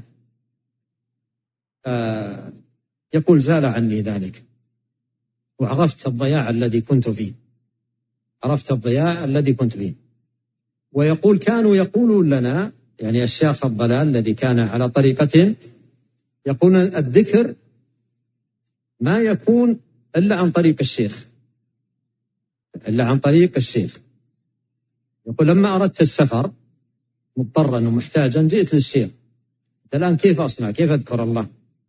يقول زال عني ذلك وعرفت الضياع الذي كنت فيه، عرفت الضياع الذي كنت فيه. ويقول كانوا يقولون لنا، يعني الشيخ الضلال الذي كان على طريقتهم، يقولون الذكر ما يكون إلا عن طريق الشيخ، إلا عن طريق الشيخ. يقول لما أردت السفر مضطرا ومحتاجا جئت للشيخ، الآن كيف أصنع؟ كيف أذكر الله؟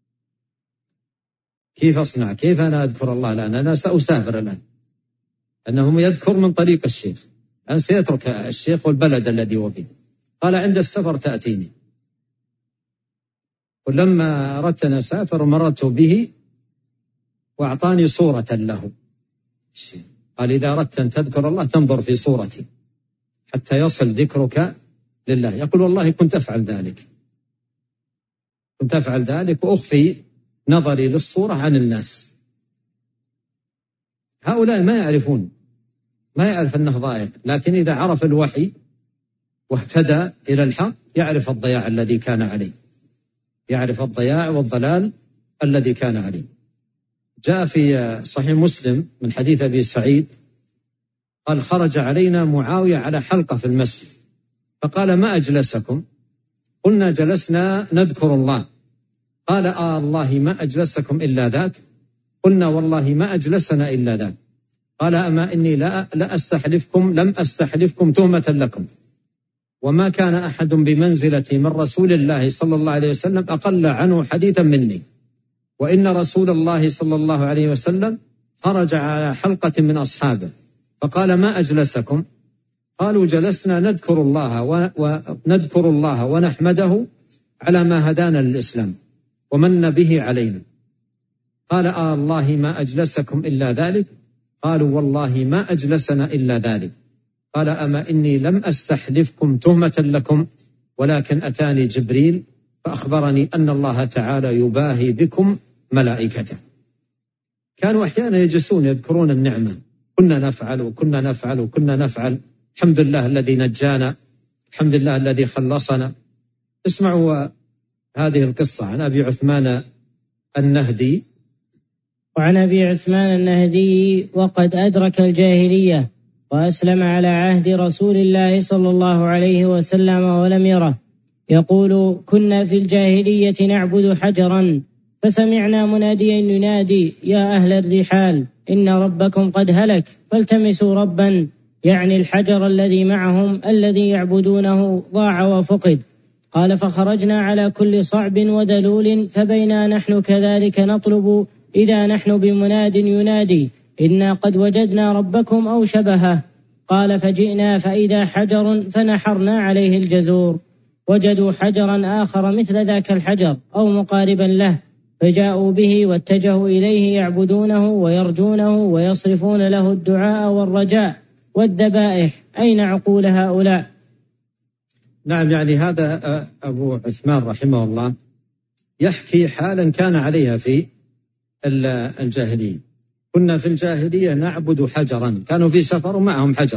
كيف أصنع؟ كيف أنا أذكر الله الآن؟ أنا سأسافر الآن، أنهم يذكر من طريق الشيخ، أن سيترك الشيخ والبلد الذي هو فيه. قال عند السفر تأتيني. ولما أردت أن أسافر مررت به وأعطاني صورة له. قال إذا أردت أن تذكر الله تنظر في صورتي حتى يصل ذكرك لله. يقول والله كنت أفعل ذلك، كنت أفعل ذلك وأخفي نظري للصورة عن الناس. هؤلاء ما يعرفون، ما يعرف أنه ضائع، لكن إذا عرف الوحي واهتدى إلى الحق يعرف الضياع الذي كان عليه، يعرف الضياع والضلال الذي كان عليه. جاء في صحيح مسلم من حديث أبي سعيد قال خرج علينا معاوية على حلقة في المسجد فقال ما أجلسكم؟ قلنا جلسنا نذكر الله. قال الله ما أجلسكم إلا ذاك؟ قلنا والله ما أجلسنا إلا ذاك. قال أما إني لا أستحلفكم، لم أستحلفكم تهمة لكم، وما كان أحد بمنزلتي من رسول الله صلى الله عليه وسلم أقل عنه حديثا مني، وإن رسول الله صلى الله عليه وسلم خرج على حلقة من أصحابه فقال ما أجلسكم؟ قالوا جلسنا نذكر الله ونحمده على ما هدانا للإسلام ومن به علينا. قال الله ما أجلسكم إلا ذلك؟ قالوا والله ما أجلسنا إلا ذلك. قال أما إني لم أستحلفكم تهمة لكم، ولكن أتاني جبريل فأخبرني أن الله تعالى يباهي بكم ملائكته. كانوا أحيانا يجلسون يذكرون النعمة، كنا نفعل وكنا نفعل وكنا نفعل، الحمد لله الذي نجانا، الحمد لله الذي خلصنا. اسمعوا هذه القصة عن أبي عثمان النهدي وعن أبي عثمان النهدي وقد أدرك الجاهلية وأسلم على عهد رسول الله صلى الله عليه وسلم ولم يره، يقول: كنا في الجاهلية نعبد حجرا فسمعنا مناديا ينادي: يا أهل الرحال إن ربكم قد هلك فالتمسوا ربا، يعني الحجر الذي معهم الذي يعبدونه ضاع وفقد. قال: فخرجنا على كل صعب ودلول فبينا نحن كذلك نطلب إذا نحن بمناد ينادي: إنا قد وجدنا ربكم أو شبهه. قال: فجئنا فإذا حجر فنحرنا عليه الجزور، وجدوا حجرا آخر مثل ذاك الحجر أو مقاربا له، فجاءوا به واتجهوا إليه يعبدونه ويرجونه ويصرفون له الدعاء والرجاء والذبائح. أين عقول هؤلاء؟ نعم، يعني هذا أبو عثمان رحمه الله يحكي حالا كان عليها في الجاهلية. كنا في الجاهلية نعبد حجرا، كانوا في سفر ومعهم حجر،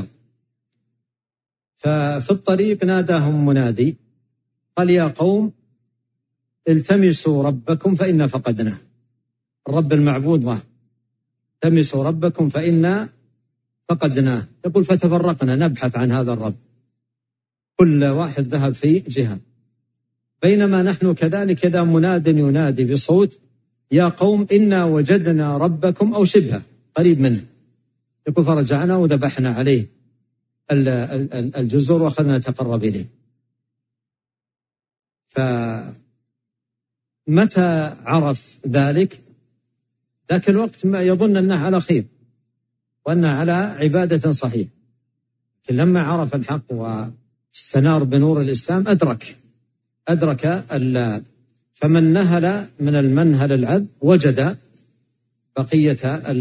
ففي الطريق ناداهم منادي قال: يا قوم التمسوا ربكم فإنا فقدناه. الرب المعبود الله، التمسوا ربكم فإنا فقدناه. يقول: فتفرقنا نبحث عن هذا الرب، كل واحد ذهب في جهة. بينما نحن كذلك إذا مناد ينادي بصوت: يا قوم إنا وجدنا ربكم أو شبهه قريب منه. يقول: فرجعنا وذبحنا عليه الجزر وأخذنا نتقرب إليه. فمتى عرف ذلك؟ ذاك الوقت ما يظن أنه على خير وأنه على عبادة صحيح، لكن لما عرف الحق واستنار بنور الإسلام أدرك فمن نهل من المنهل العذب وجد بقية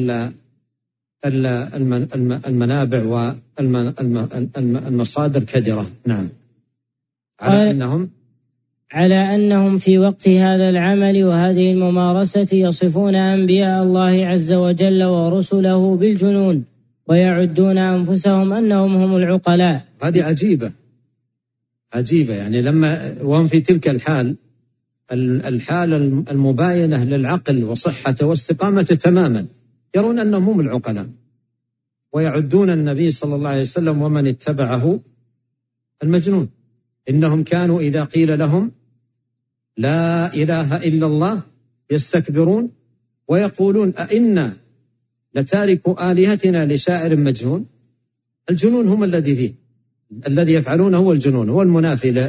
المنابع والمصادر كدرة. نعم، على أنهم في وقت هذا العمل وهذه الممارسة يصفون أنبياء الله عز وجل ورسله بالجنون، ويعدون أنفسهم أنهم هم العقلاء. هذه عجيبة يعني لما وهم في تلك الحالة المباينة للعقل وصحته واستقامته تماما، يرون أنهم هم العقلاء، ويعدون النبي صلى الله عليه وسلم ومن اتبعه المجنون. إنهم كانوا إذا قيل لهم لا إله إلا الله يستكبرون ويقولون: أئنا لتاركوا آلهتنا لشاعر مجنون. الجنون هم الذي يفعلونه هو الجنون، هو المنافي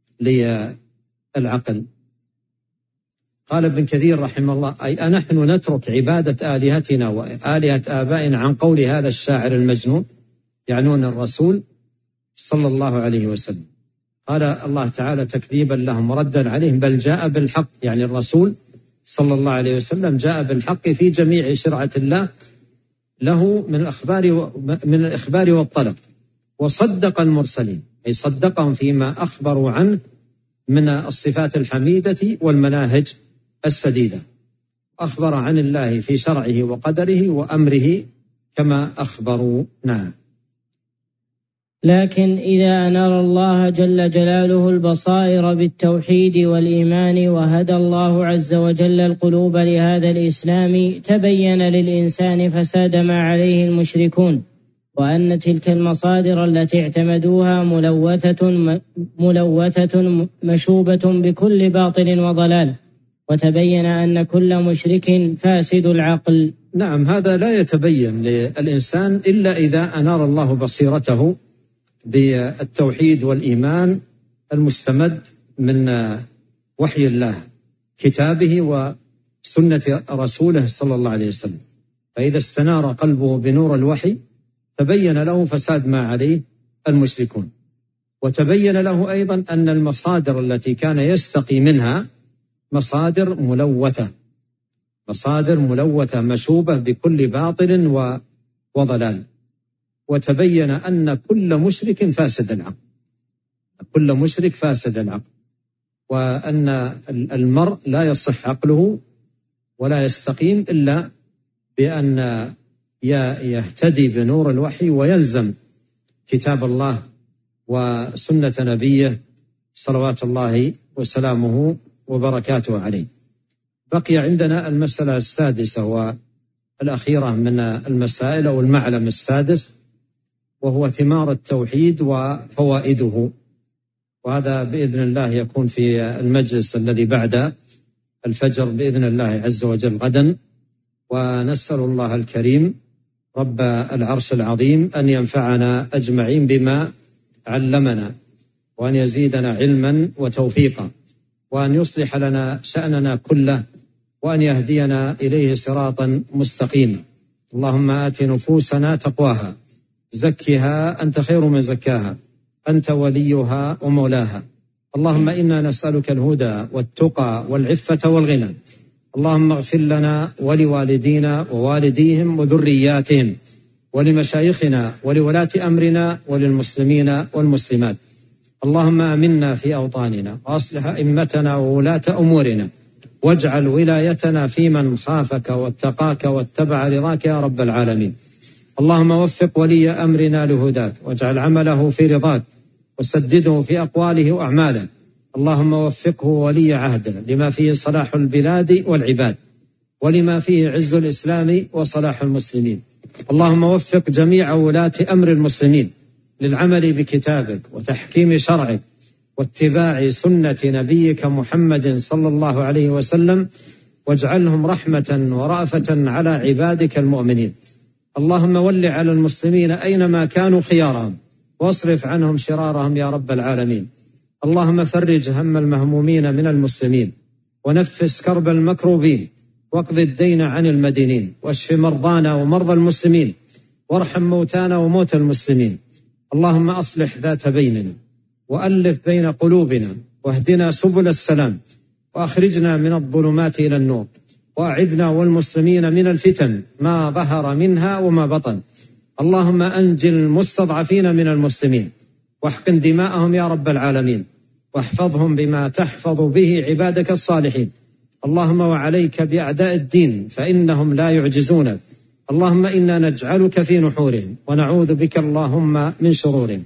للعقل. قال ابن كثير رحمه الله: أي أنحن نترك عبادة آلهتنا وآلهة آبائنا عن قول هذا الشاعر المجنون؟ يعنون الرسول صلى الله عليه وسلم. قال الله تعالى تكذيبا لهم وردا عليهم: بل جاء بالحق، يعني الرسول صلى الله عليه وسلم جاء بالحق في جميع شرعة الله له من الإخبار والطلب، وصدق المرسلين، أي صدقهم فيما أخبروا عنه من الصفات الحميدة والمناهج السديدة، أخبر عن الله في شرعه وقدره وأمره كما أخبروا. نعم. لكن إذا أنار الله جل جلاله البصائر بالتوحيد والإيمان وهدى الله عز وجل القلوب لهذا الإسلام، تبين للإنسان فساد ما عليه المشركون، وأن تلك المصادر التي اعتمدوها ملوثة مشوبة بكل باطل وضلال، وتبين أن كل مشرك فاسد العقل. نعم، هذا لا يتبين للإنسان إلا إذا أنار الله بصيرته بالتوحيد والإيمان المستمد من وحي الله كتابه وسنة رسوله صلى الله عليه وسلم. فإذا استنار قلبه بنور الوحي تبين له فساد ما عليه المشركون، وتبين له أيضا أن المصادر التي كان يستقي منها مصادر ملوثة مشوبة بكل باطل وضلال. وتبين أن كل مشرك فاسد العقل، وأن المرء لا يصح عقله ولا يستقيم إلا بأن يهتدي بنور الوحي ويلزم كتاب الله وسنة نبيه صلوات الله وسلامه وبركاته عليه. بقي عندنا المسألة السادسة الأخيرة من المسائل أو المعلم السادس، وهو ثمار التوحيد وفوائده، وهذا بإذن الله يكون في المجلس الذي بعد الفجر بإذن الله عز وجل غدا. ونسأل الله الكريم رب العرش العظيم أن ينفعنا أجمعين بما علمنا، وأن يزيدنا علما وتوفيقا، وأن يصلح لنا شأننا كله، وأن يهدينا إليه صراطا مستقيما. اللهم آت نفوسنا تقواها، زكها أنت خير من زكاها، أنت وليها ومولاها. اللهم إنا نسألك الهدى والتقى والعفة والغنى. اللهم اغفر لنا ولوالدينا ووالديهم وذرياتهم، ولمشايخنا ولولاة أمرنا وللمسلمين والمسلمات. اللهم آمنا في أوطاننا، وأصلح أئمتنا وولاة أمورنا، واجعل ولايتنا في من خافك واتقاك واتبع رضاك يا رب العالمين. اللهم وفق ولي أمرنا لهداك، واجعل عمله في رضاك، وسدده في أقواله وأعماله. اللهم وفقه ولي عهده لما فيه صلاح البلاد والعباد، ولما فيه عز الإسلام وصلاح المسلمين. اللهم وفق جميع ولاة أمر المسلمين للعمل بكتابك وتحكيم شرعك واتباع سنة نبيك محمد صلى الله عليه وسلم، واجعلهم رحمة ورأفة على عبادك المؤمنين. اللهم ول على المسلمين أينما كانوا خيارهم، واصرف عنهم شرارهم يا رب العالمين. اللهم فرج هم المهمومين من المسلمين، ونفس كرب المكروبين، واقض الدين عن المدينين، واشف مرضانا ومرضى المسلمين، وارحم موتانا وموتى المسلمين. اللهم أصلح ذات بيننا، وألف بين قلوبنا، واهدنا سبل السلام، وأخرجنا من الظلمات إلى النور، وأعذنا والمسلمين من الفتن ما ظهر منها وما بطن. اللهم أنجل المستضعفين من المسلمين، واحقن دماءهم يا رب العالمين، واحفظهم بما تحفظ به عبادك الصالحين. اللهم وعليك بأعداء الدين فإنهم لا يعجزونك. اللهم إنا نجعلك في نحورهم، ونعوذ بك اللهم من شرورهم.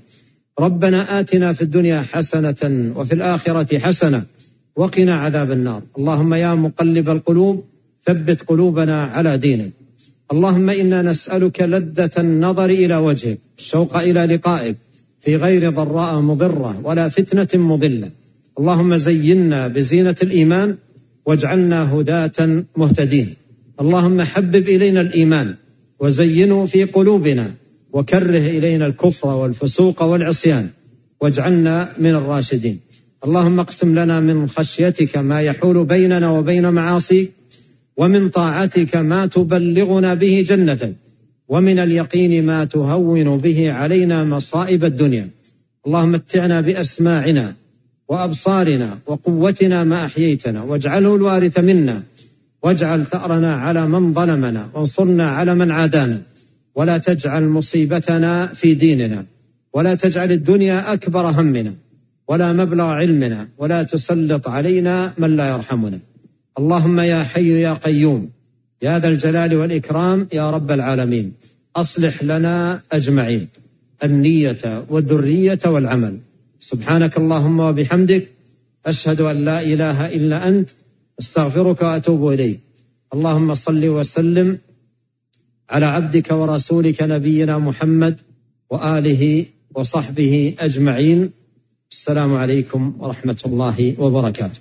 ربنا آتنا في الدنيا حسنة وفي الآخرة حسنة وقنا عذاب النار. اللهم يا مقلب القلوب ثبت قلوبنا على دينك. اللهم إنا نسألك لذة النظر إلى وجهك، الشوق إلى لقائك، في غير ضراء مضرة ولا فتنة مضلة. اللهم زينا بزينة الإيمان، واجعلنا هداة مهتدين. اللهم حبب إلينا الإيمان وزينه في قلوبنا، وكره إلينا الكفر والفسوق والعصيان، واجعلنا من الراشدين. اللهم اقسم لنا من خشيتك ما يحول بيننا وبين معاصيك، ومن طاعتك ما تبلغنا به جنتك، ومن اليقين ما تهون به علينا مصائب الدنيا. اللهم متعنا بأسماعنا وأبصارنا وقوتنا ما أحييتنا، واجعله الوارث منا، واجعل ثأرنا على من ظلمنا، وانصرنا على من عادانا، ولا تجعل مصيبتنا في ديننا، ولا تجعل الدنيا أكبر همنا ولا مبلغ علمنا، ولا تسلط علينا من لا يرحمنا. اللهم يا حي يا قيوم يا ذا الجلال والإكرام يا رب العالمين، أصلح لنا أجمعين النية والذرية والعمل. سبحانك اللهم وبحمدك، أشهد أن لا إله إلا أنت، استغفرك وأتوب إليك. اللهم صل وسلم على عبدك ورسولك نبينا محمد وآله وصحبه أجمعين. السلام عليكم ورحمة الله وبركاته.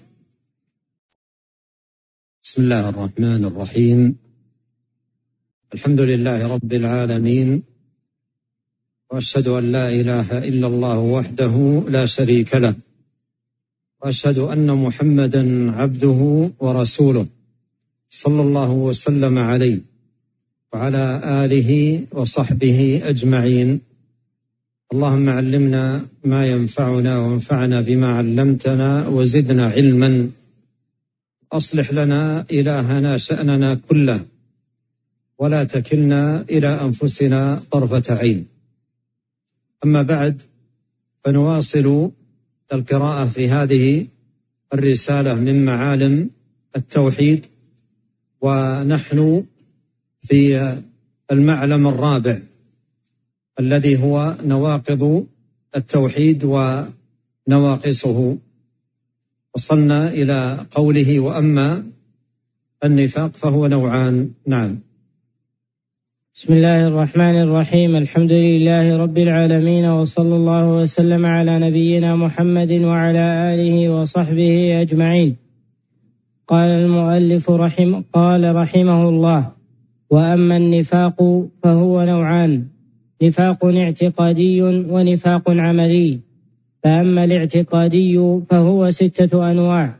بسم الله الرحمن الرحيم. الحمد لله رب العالمين، وأشهد أن لا إله إلا الله وحده لا شريك له، وأشهد أن محمدا عبده ورسوله، صلى الله وسلم عليه وعلى آله وصحبه أجمعين. اللهم علمنا ما ينفعنا، وانفعنا بما علمتنا، وزدنا علما. أصلح لنا إلهنا شأننا كله، ولا تكلنا إلى أنفسنا طرفة عين. أما بعد، فنواصل القراءة في هذه الرسالة من معالم التوحيد، ونحن في المعلم الرابع الذي هو نواقض التوحيد ونواقصه. وصلنا إلى قوله: وأما النفاق فهو نوعان. نعم. بسم الله الرحمن الرحيم. الحمد لله رب العالمين، وصلى الله وسلم على نبينا محمد وعلى آله وصحبه أجمعين. قال المؤلف رحمه الله: وأما النفاق فهو نوعان: نفاق اعتقادي ونفاق عملي. فأما الاعتقادي فهو 6 أنواع: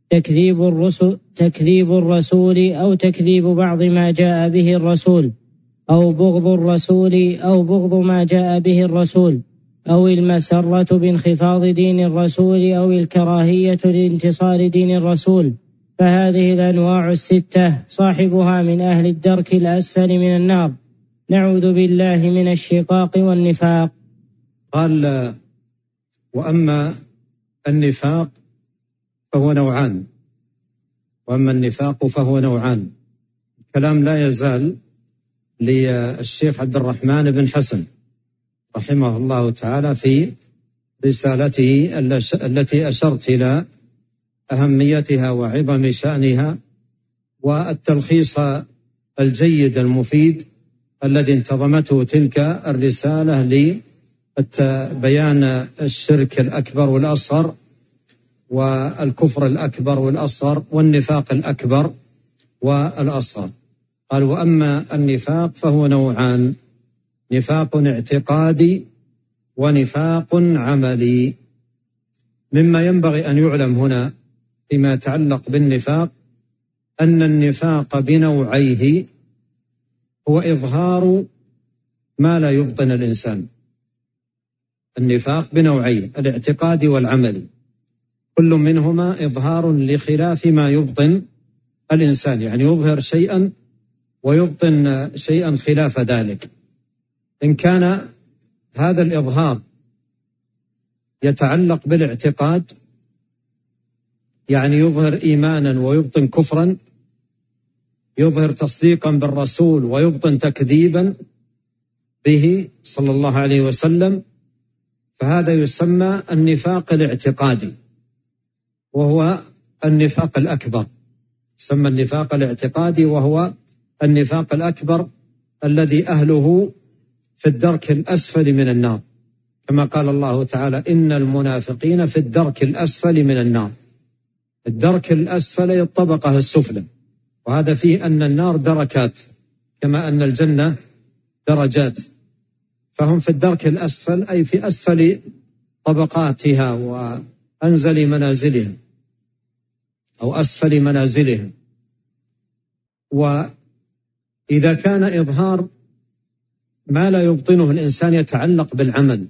تكذيب الرسول أو تكذيب بعض ما جاء به الرسول، أو بغض الرسول أو بغض ما جاء به الرسول، أو المسرة بانخفاض دين الرسول، أو الكراهية لانتصار دين الرسول. فهذه الأنواع 6 صاحبها من أهل الدرك الأسفل من النار، نعوذ بالله من الشقاق والنفاق. قال: وأما النفاق فهو نوعان. وأما النفاق فهو نوعان. الكلام لا يزال للشيخ عبد الرحمن بن حسن رحمه الله تعالى في رسالته التي أشرت إلى أهميتها وعظم شأنها، والتلخيص الجيد المفيد الذي انتظمته تلك الرسالة لبيان الشرك الأكبر والأصغر، والكفر الأكبر والأصغر، والنفاق الأكبر والأصغر. قال: وأما النفاق فهو نوعان: نفاق اعتقادي ونفاق عملي. مما ينبغي أن يعلم هنا فيما يتعلق بالنفاق أن النفاق بنوعيه هو إظهار ما لا يبطن الإنسان. النفاق بنوعيه: الاعتقادي والعملي، كل منهما إظهار لخلاف ما يبطن الإنسان، يعني يظهر شيئا ويبطن شيئا خلاف ذلك. إن كان هذا الإظهار يتعلق بالاعتقاد، يعني يظهر إيمانا ويبطن كفرا، يظهر تصديقا بالرسول ويبطن تكذيبا به صلى الله عليه وسلم، فهذا يسمى النفاق الاعتقادي، وهو النفاق الأكبر. يسمى النفاق الاعتقادي وهو النفاق الأكبر الذي أهله في الدرك الأسفل من النار، كما قال الله تعالى: إن المنافقين في الدرك الأسفل من النار. الدرك الأسفل الطبقة السفلى، وهذا فيه أن النار دركات كما أن الجنة درجات، فهم في الدرك الأسفل أي في أسفل طبقاتها وأنزل منازلها أو أسفل منازلها. وإذا كان إظهار ما لا يبطنه الإنسان يتعلق بالعمل،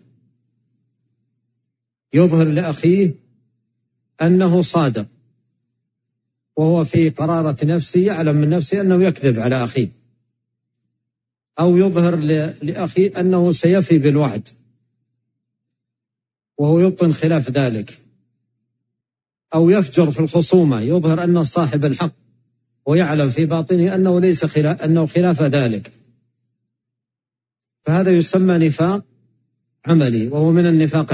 يظهر لأخيه أنه صادق وهو في قرارة نفسه يعلم من نفسه أنه يكذب على أخيه، أو يظهر لأخيه أنه سيفي بالوعد وهو يبطن خلاف ذلك، أو يفجر في الخصومة يظهر أنه صاحب الحق ويعلم في باطنه أنه خلاف ذلك، فهذا يسمى نفاق عملي، وهو من النفاق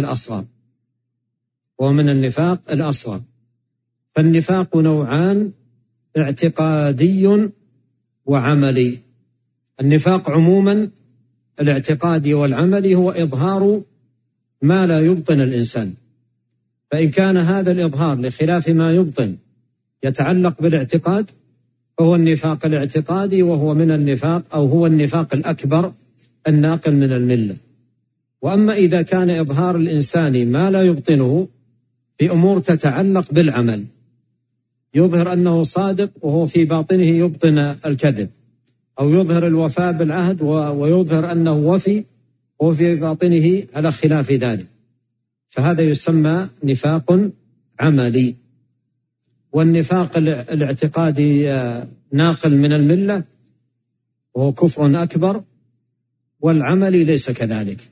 الأصغر. فالنفاق نوعان: اعتقادي وعملي. النفاق عموما الاعتقادي والعملي هو إظهار ما لا يبطن الإنسان، فإن كان هذا الإظهار لخلاف ما يبطن يتعلق بالاعتقاد فهو النفاق الاعتقادي، وهو من النفاق أو هو النفاق الأكبر الناقل من الملة. وأما إذا كان إظهار الإنسان ما لا يبطنه في أمور تتعلق بالعمل، يظهر أنه صادق وهو في باطنه يبطن الكذب، أو يظهر الوفاء بالعهد ويظهر أنه وفي وهو في باطنه على خلاف ذلك، فهذا يسمى نفاق عملي. والنفاق الاعتقادي ناقل من الملة وهو كفر أكبر، والعملي ليس كذلك.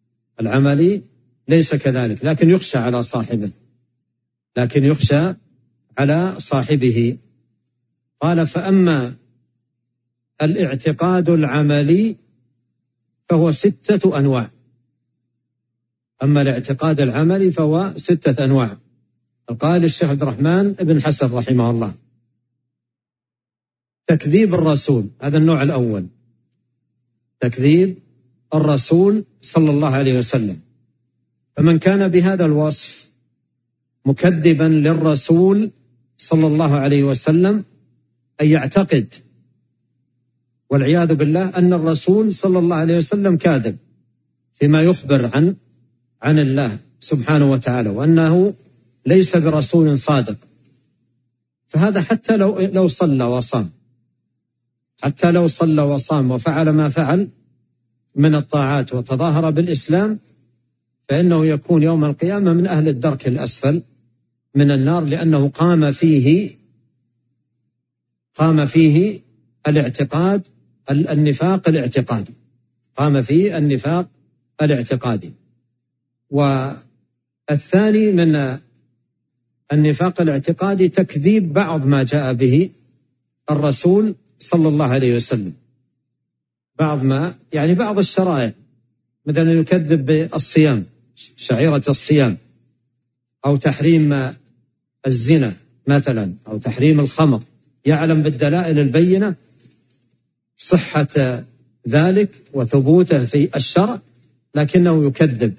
لكن يخشى على صاحبه. قال: فأما الاعتقاد العملي فهو 6 أنواع. أما الاعتقاد العملي فهو 6 أنواع. قال الشيخ عبد الرحمن بن حسن رحمه الله: تكذيب الرسول، هذا النوع الأول. تكذيب الرسول صلى الله عليه وسلم. فمن كان بهذا الوصف مكذبا للرسول صلى الله عليه وسلم أن يعتقد والعياذ بالله أن الرسول صلى الله عليه وسلم كاذب فيما يخبر عن الله سبحانه وتعالى، وأنه ليس برسول صادق. فهذا حتى لو صلى وصام، حتى لو صلى وصام وفعل ما فعل من الطاعات وتظاهر بالإسلام، فإنه يكون يوم القيامة من أهل الدرك الأسفل من النار، لأنه قام فيه الاعتقاد النفاق الاعتقادي، قام فيه النفاق الاعتقادي. والثاني من النفاق الاعتقادي تكذيب بعض ما جاء به الرسول صلى الله عليه وسلم، بعض الشرائع، مثلا يكذب بالصيام، شعيرة الصيام، أو تحريم الزنا مثلا، أو تحريم الخمر، يعلم بالدلائل البينة صحة ذلك وثبوته في الشرع، لكنه يكذب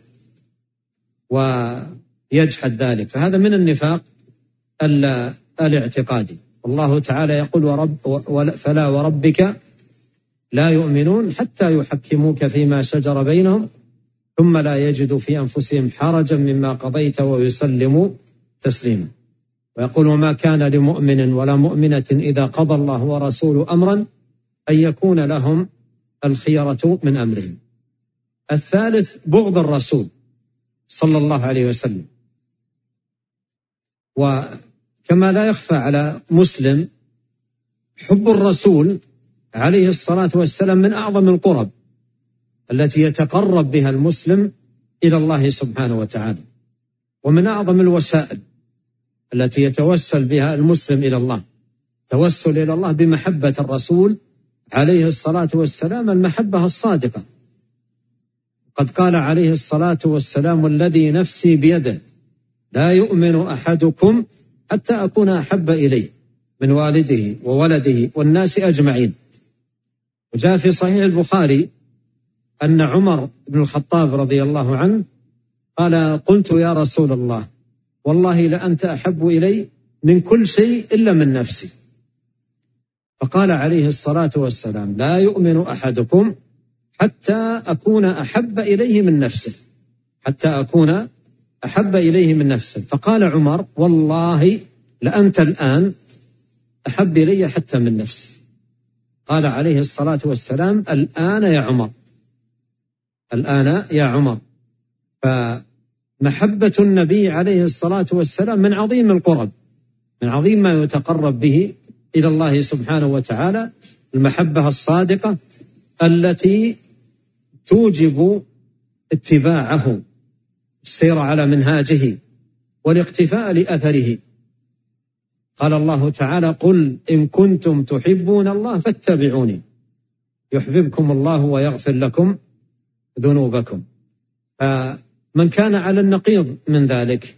ويجحد ذلك، فهذا من النفاق الاعتقادي. الله تعالى يقول فلا وربك لا يؤمنون حتى يحكموك فيما شجر بينهم ثم لا يجدوا في أنفسهم حرجا مما قضيت ويسلموا تسليما. ويقول وما كان لمؤمن ولا مؤمنة إذا قضى الله ورسوله أمرا أن يكون لهم الخيرة من أمرهم. الثالث بغض الرسول صلى الله عليه وسلم. وكما لا يخفى على مسلم حب الرسول عليه الصلاة والسلام من أعظم القرب التي يتقرب بها المسلم إلى الله سبحانه وتعالى، ومن أعظم الوسائل التي يتوسل بها المسلم إلى الله، توسل إلى الله بمحبة الرسول عليه الصلاة والسلام المحبة الصادقة. قد قال عليه الصلاة والسلام والذي نفسي بيده لا يؤمن أحدكم حتى أكون أحب إليه من والده وولده والناس أجمعين. وجاء في صحيح البخاري أن عمر بن الخطاب رضي الله عنه قال قلت يا رسول الله والله لأنت أحب إلي من كل شيء إلا من نفسي. فقال عليه الصلاة والسلام لا يؤمن أحدكم حتى أكون أحب إليه من نفسه، حتى أكون أحب إليه من نفسه. فقال عمر والله لأنت الآن أحب إلي حتى من نفسي. قال عليه الصلاة والسلام الآن يا عمر، الآن يا عمر. فمحبة النبي عليه الصلاة والسلام من عظيم القرب، من عظيم ما يتقرب به إلى الله سبحانه وتعالى، المحبة الصادقة التي توجب اتباعه، السير على منهاجه والاقتفاء لأثره. قال الله تعالى قل إن كنتم تحبون الله فاتبعوني يحببكم الله ويغفر لكم ذنوبكم. فمن كان على النقيض من ذلك،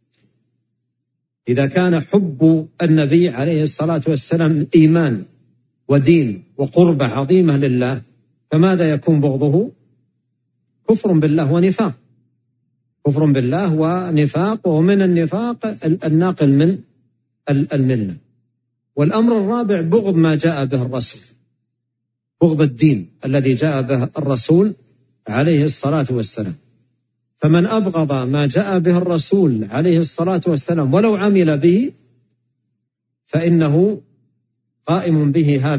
إذا كان حب النبي عليه الصلاة والسلام إيمان ودين وقربة عظيمة لله، فماذا يكون بغضه؟ كفر بالله ونفاق، كفر بالله ونفاق، ومن النفاق الناقل من الملة. والأمر الرابع بغض ما جاء به الرسول، بغض الدين الذي جاء به الرسول عليه الصلاة والسلام. فمن أبغض ما جاء به الرسول عليه الصلاة والسلام ولو عمل به فإنه قائم به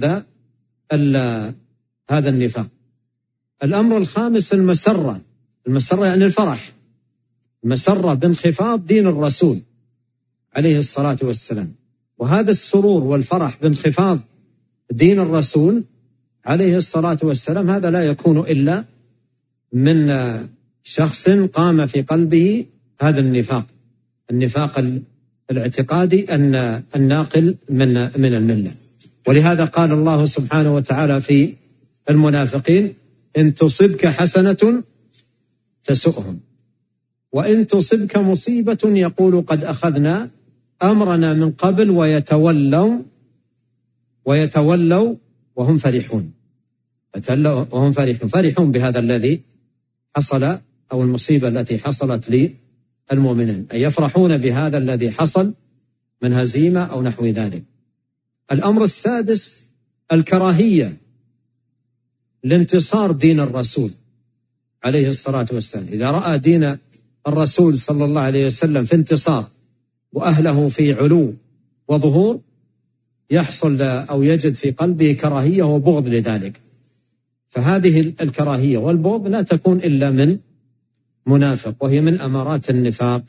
هذا النفاق. الأمر الخامس المسرة يعني الفرح، المسرة بانخفاض دين الرسول عليه الصلاة والسلام. وهذا السرور والفرح بانخفاض دين الرسول عليه الصلاة والسلام هذا لا يكون إلا من شخص قام في قلبه هذا النفاق الاعتقادي الناقل من الملة. ولهذا قال الله سبحانه وتعالى في المنافقين إن تصبك حسنة تسؤهم وإن تصبك مصيبة يقول قد أخذنا أمرنا من قبل ويتولوا وهم فرحون. وهم فرحون بهذا الذي حصل أو المصيبة التي حصلت للمؤمنين، أي يفرحون بهذا الذي حصل من هزيمة أو نحو ذلك. الأمر السادس الكراهية لانتصار دين الرسول عليه الصلاة والسلام. إذا رأى دين الرسول صلى الله عليه وسلم في انتصار وأهله في علو وظهور، يحصل أو يجد في قلبه كراهية وبغض لذلك. فهذه الكراهية والبغض لا تكون إلا من منافق، وهي من أمارات النفاق.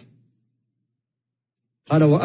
قال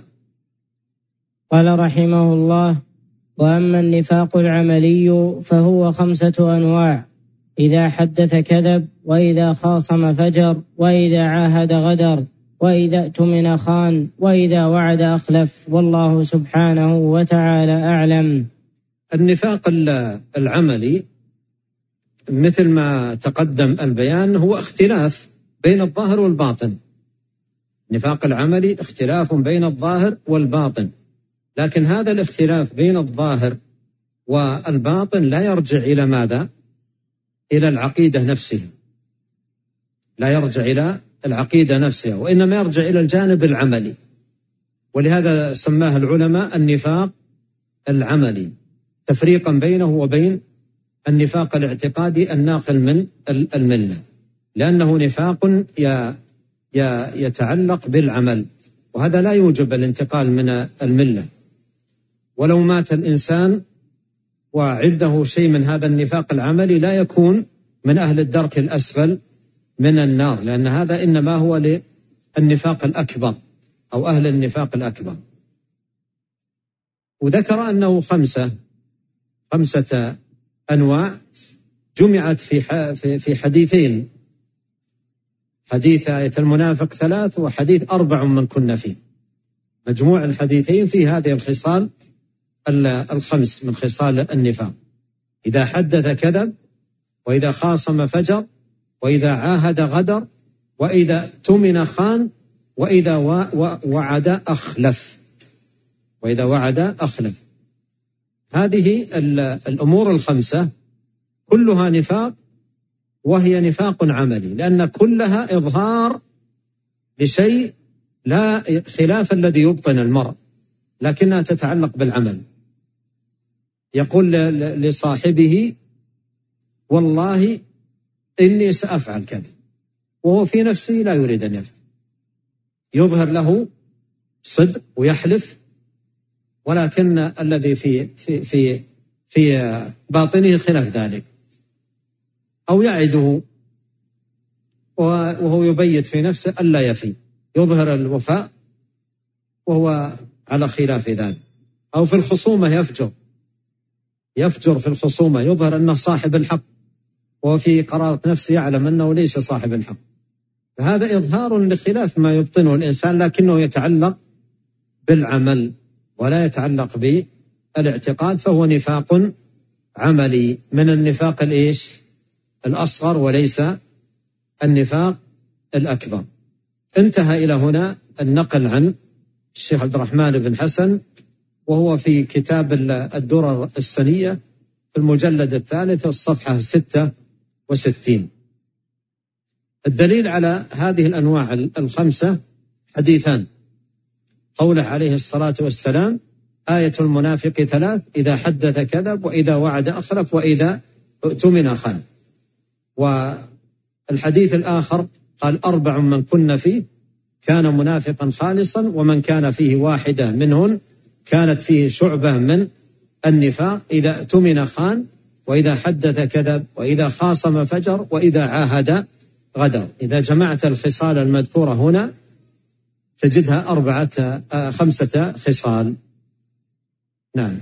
قال رحمه الله: وأما النفاق العملي فهو 5 أنواع: إذا حدث كذب، وإذا خاصم فجر، وإذا عاهد غدر، وإذا اؤتمن خان، وإذا وعد أخلف. والله سبحانه وتعالى أعلم. النفاق العملي مثل ما تقدم البيان هو اختلاف بين الظاهر والباطن. النفاق العملي اختلاف بين الظاهر والباطن، لكن هذا الاختلاف بين الظاهر والباطن لا يرجع إلى ماذا؟ إلى العقيدة نفسها، لا يرجع إلى العقيدة نفسها، وإنما يرجع إلى الجانب العملي. ولهذا سماه العلماء النفاق العملي، تفريقا بينه وبين النفاق الاعتقادي الناقل من الملة، لأنه نفاق يتعلق بالعمل، وهذا لا يوجب الانتقال من الملة. ولو مات الإنسان وعنده شيء من هذا النفاق العملي لا يكون من أهل الدرك الأسفل من النار، لأن هذا إنما هو للنفاق الأكبر أو أهل النفاق الأكبر. وذكر أنه 5 أنواع جمعت في حديثين: حديث آية المنافق 3، وحديث 4 من كنا فيه. مجموع الحديثين في هذه الخصال 5 من خصال النفاق: إذا حدث كذب، وإذا خاصم فجر، وإذا عاهد غدر، وإذا اؤتمن خان، وإذا وعد أخلف. هذه الأمور 5 كلها نفاق، وهي نفاق عملي، لأن كلها إظهار لشيء لا خلاف الذي يبطن المرء، لكنها تتعلق بالعمل. يقول لصاحبه: والله إني سأفعل كذا، وهو في نفسه لا يريد أن يفعل. يظهر له صدق ويحلف، ولكن الذي في باطنه خلاف ذلك. أو يعده وهو يبيت في نفسه ألا يفي، يظهر الوفاء وهو على خلاف ذلك. أو في الخصومة يفجر في الخصومة، يظهر أنه صاحب الحق، وفي قرارة نفسه يعلم أنه ليس صاحب الحق. فهذا إظهار لخلاف ما يبطنه الإنسان، لكنه يتعلق بالعمل ولا يتعلق بالاعتقاد، فهو نفاق عملي من النفاق الأصغر وليس النفاق الأكبر. انتهى إلى هنا النقل عن الشيخ عبد الرحمن بن حسن، وهو في كتاب الدرر السنية في المجلد 3 الصفحة 66. الدليل على هذه الأنواع 5 حديثان: قوله عليه الصلاة والسلام: آية المنافق 3: إذا حدث كذب، وإذا وعد أخلف، وإذا اؤتمن خان. والحديث الآخر قال: 4 من كن فيه كان منافقا خالصا، ومن كان فيه واحدة منهن كانت فيه شعبة من النفاق: إذا اؤتمن خان، وإذا حدث كذب، وإذا خاصم فجر، وإذا عاهد غدر. إذا جمعت الخصال المذكورة هنا تجدها 5 خصال. نعم.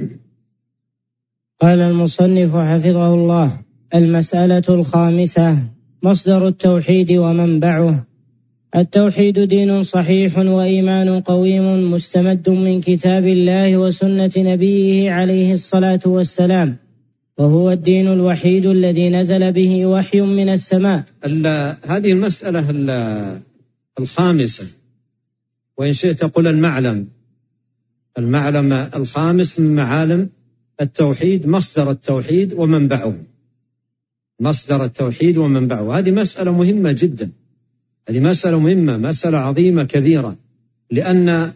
قال المصنف حفظه الله: المسألة 5: مصدر التوحيد ومنبعه. التوحيد دين صحيح وإيمان قويم مستمد من كتاب الله وسنة نبيه عليه الصلاة والسلام، وهو الدين الوحيد الذي نزل به وحي من السماء. هذه المسألة 5، وإن شئت قل المعلم 5 من معالم التوحيد مصدر التوحيد ومنبعه، مصدر التوحيد ومنبعه. هذه مسألة مهمة جدا، هذه مسألة مهمة، مسألة عظيمة كبيرة، لأن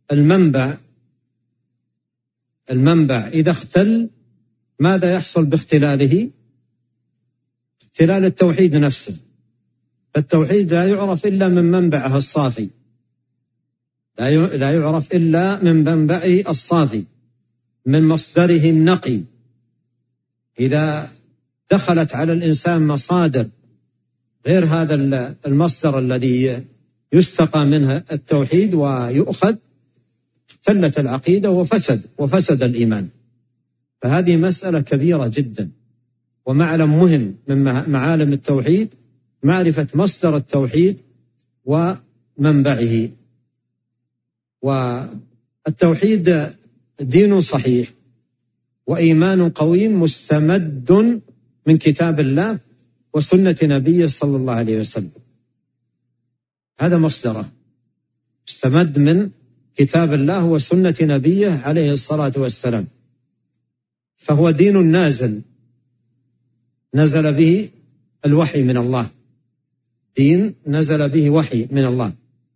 المنبع إذا اختل ماذا يحصل باختلاله؟ اختلال التوحيد نفسه. فالتوحيد لا يعرف إلا من منبعه الصافي، لا يعرف إلا من منبعه الصافي، من مصدره النقي. إذا دخلت على الإنسان مصادر غير هذا المصدر الذي يستقى منه التوحيد ويؤخذ، اختلت العقيدة وفسد الإيمان. فهذه مسألة كبيرة جدا، ومعلم مهم من معالم التوحيد معرفة مصدر التوحيد ومنبعه. والتوحيد دين صحيح وإيمان قويم مستمد من كتاب الله وسنة نبيه صلى الله عليه وسلم. هذا مصدره، مستمد من كتاب الله وسنة نبيه عليه الصلاة والسلام. فهو دين نزل به الوحي من الله، دين نزل به وحي من الله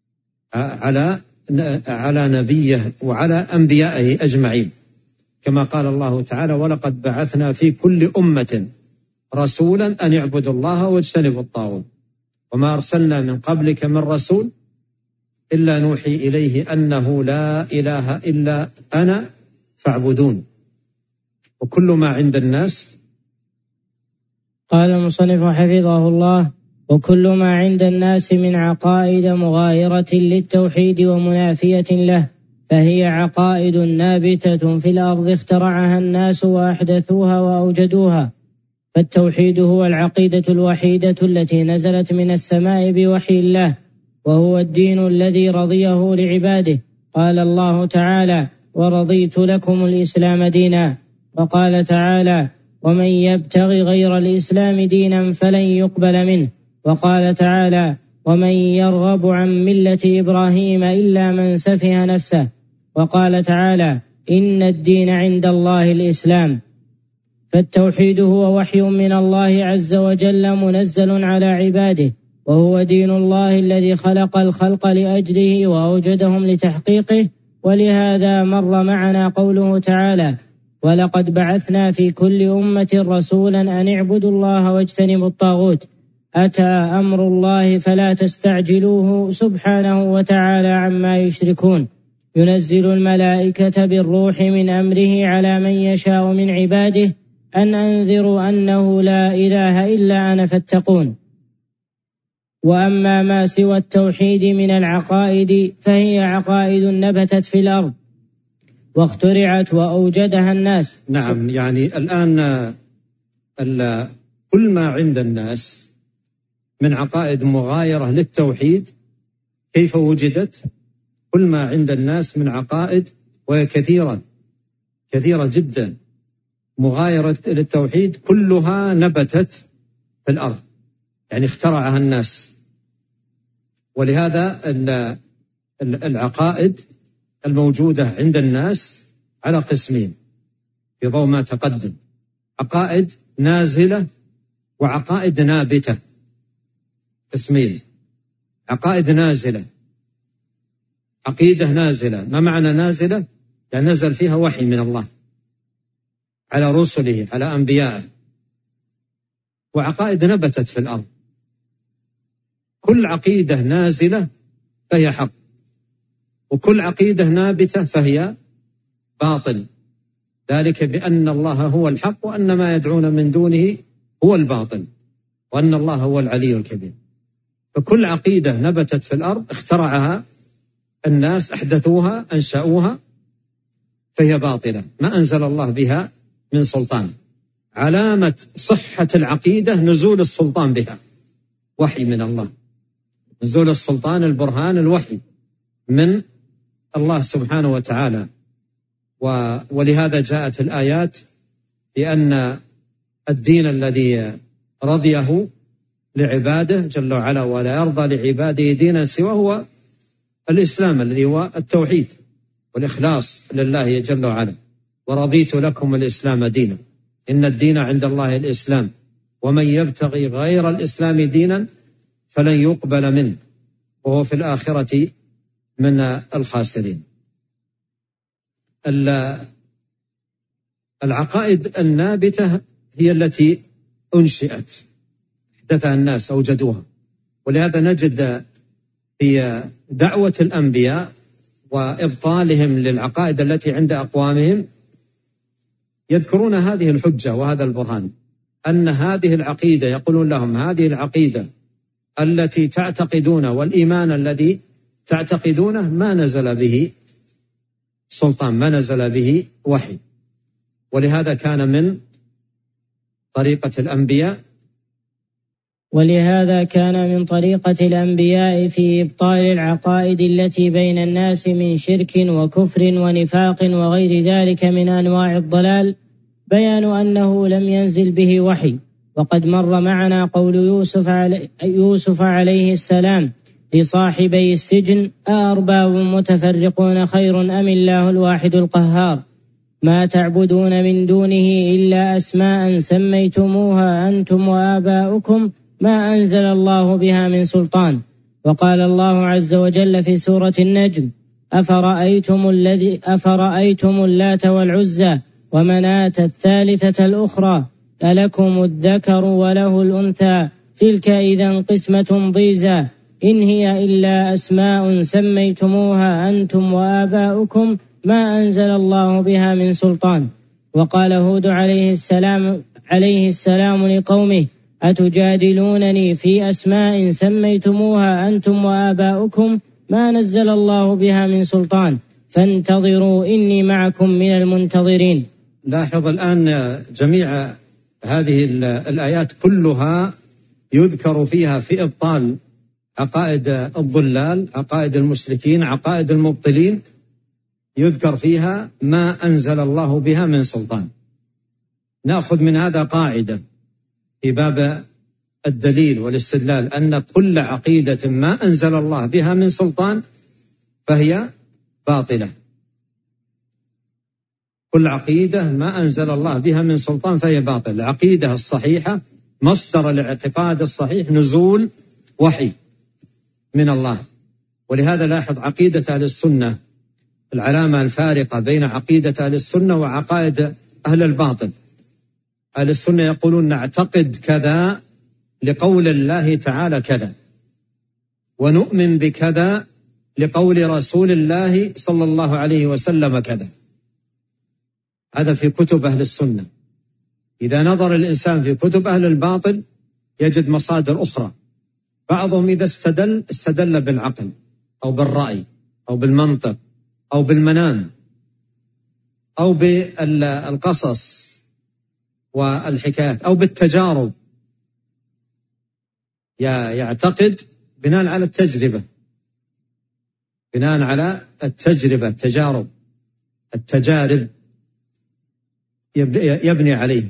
على نبيه وعلى أنبيائه أجمعين، كما قال الله تعالى: ولقد بعثنا في كل أمة رسولا أن يعبدوا الله واجتنبوا الطاغوت وما أرسلنا من قبلك من رسول إلا نوحي إليه أنه لا إله إلا أنا فاعبدون. وكل ما عند الناس، قال المصنف حفظه الله: وكل ما عند الناس من عقائد مغايرة للتوحيد ومنافية له فهي عقائد نابتة في الأرض اخترعها الناس وأحدثوها وأوجدوها. فالتوحيد هو العقيدة الوحيدة التي نزلت من السماء بوحي الله، وهو الدين الذي رضيه لعباده. قال الله تعالى: ورضيت لكم الإسلام دينا. وقال تعالى: ومن يبتغي غير الإسلام دينا فلن يقبل منه. وقال تعالى: ومن يرغب عن ملة إبراهيم إلا من سفه نفسه. وقال تعالى: إن الدين عند الله الإسلام. فالتوحيد هو وحي من الله عز وجل منزل على عباده، وهو دين الله الذي خلق الخلق لأجله وأوجدهم لتحقيقه. ولهذا مر معنا قوله تعالى: ولقد بعثنا في كل أمة رسولا أن اعبدوا الله واجتنبوا الطاغوت. أتى أمر الله فلا تستعجلوه سبحانه وتعالى عما يشركون. ينزل الملائكة بالروح من أمره على من يشاء من عباده أن أنذروا أنه لا إله إلا أنا فاتقون. وأما ما سوى التوحيد من العقائد فهي عقائد نبتت في الأرض واخترعت وأوجدها الناس. نعم، يعني الآن كل ما عند الناس من عقائد مغايرة للتوحيد كيف وجدت؟ كل ما عند الناس من عقائد، وهي كثيرة جدا مغايرة للتوحيد، كلها نبتت في الأرض، يعني اخترعها الناس. ولهذا العقائد الموجودة عند الناس على قسمين في ضوء ما تقدم: عقائد نازلة وعقائد نابتة. قسمين: عقائد نازلة، عقيدة نازلة. ما معنى نازلة؟ يعني نزل فيها وحي من الله على رسله على أنبيائه. وعقائد نبتت في الأرض. كل عقيدة نازلة فهي حق، وكل عقيدة نابتة فهي باطل، ذلك بأن الله هو الحق وأن ما يدعون من دونه هو الباطل وأن الله هو العلي الكبير. فكل عقيدة نبتت في الأرض اخترعها الناس، أحدثوها، أنشأوها، فهي باطلة ما أنزل الله بها من سلطان. علامة صحة العقيدة نزول السلطان بها، وحي من الله، نزول السلطان، البرهان، الوحي من الله سبحانه وتعالى. ولهذا جاءت الآيات بأن الدين الذي رضيه لعباده جل وعلا ولا يرضى لعباده دينا سوى هو الإسلام، الذي هو التوحيد والإخلاص لله جل وعلا. ورضيت لكم الإسلام دينا، إن الدين عند الله الإسلام، ومن يبتغي غير الإسلام دينا فلن يقبل منه وهو في الآخرة من الخاسرين. العقائد النابتة هي التي أنشئت، أحدثها الناس، أوجدوها، ولهذا نجد في دعوة الأنبياء وإبطالهم للعقائد التي عند أقوامهم يذكرون هذه الحجة وهذا البرهان، أن هذه العقيدة، يقولون لهم هذه العقيدة التي تعتقدون والإيمان الذي تعتقدونه ما نزل به سلطان، ما نزل به وحي. ولهذا كان من طريقة الأنبياء الأنبياء في إبطال العقائد التي بين الناس من شرك وكفر ونفاق وغير ذلك من أنواع الضلال بيان أنه لم ينزل به وحي. وقد مر معنا قول يوسف عليه السلام لصاحبي السجن: أأرباب متفرقون خير أم الله الواحد القهار، ما تعبدون من دونه إلا أسماء سميتموها أنتم وآباؤكم ما أنزل الله بها من سلطان. وقال الله عز وجل في سورة النجم: أفرأيتم اللات والعزى ومناة الثالثة الأخرى ألكم الذكر وله الأنثى تلك إذا قسمة ضيزى إن هي إلا أسماء سميتموها أنتم وآباؤكم ما أنزل الله بها من سلطان. وقال هود عليه السلام لقومه: أتجادلونني في أسماء سميتموها أنتم وآباؤكم ما نزل الله بها من سلطان فانتظروا إني معكم من المنتظرين. لاحظ الآن جميع هذه الآيات كلها يذكر فيها في إبطال عقائد الضلال، عقائد المشركين، عقائد المبطلين، يذكر فيها ما أنزل الله بها من سلطان. نأخذ من هذا قاعدة في باب الدليل والاستدلال، أن كل عقيدة ما أنزل الله بها من سلطان فهي باطلة. كل عقيدة ما أنزل الله بها من سلطان فهي باطلة. العقيدة الصحيحة مصدر الاعتقاد الصحيح نزول وحي من الله. ولهذا لاحظ عقيدة أهل السنة، العلامة الفارقة بين عقيدة أهل السنة وعقائد أهل الباطل. أهل السنة يقولون نعتقد كذا لقول الله تعالى كذا، ونؤمن بكذا لقول رسول الله صلى الله عليه وسلم كذا. هذا في كتب أهل السنة. إذا نظر الإنسان في كتب أهل الباطل يجد مصادر أخرى. بعضهم إذا استدل بالعقل أو بالرأي أو بالمنطق أو بالمنام أو بالقصص والحكايات أو بالتجارب، يعتقد بناء على التجربة، التجارب يبني عليه.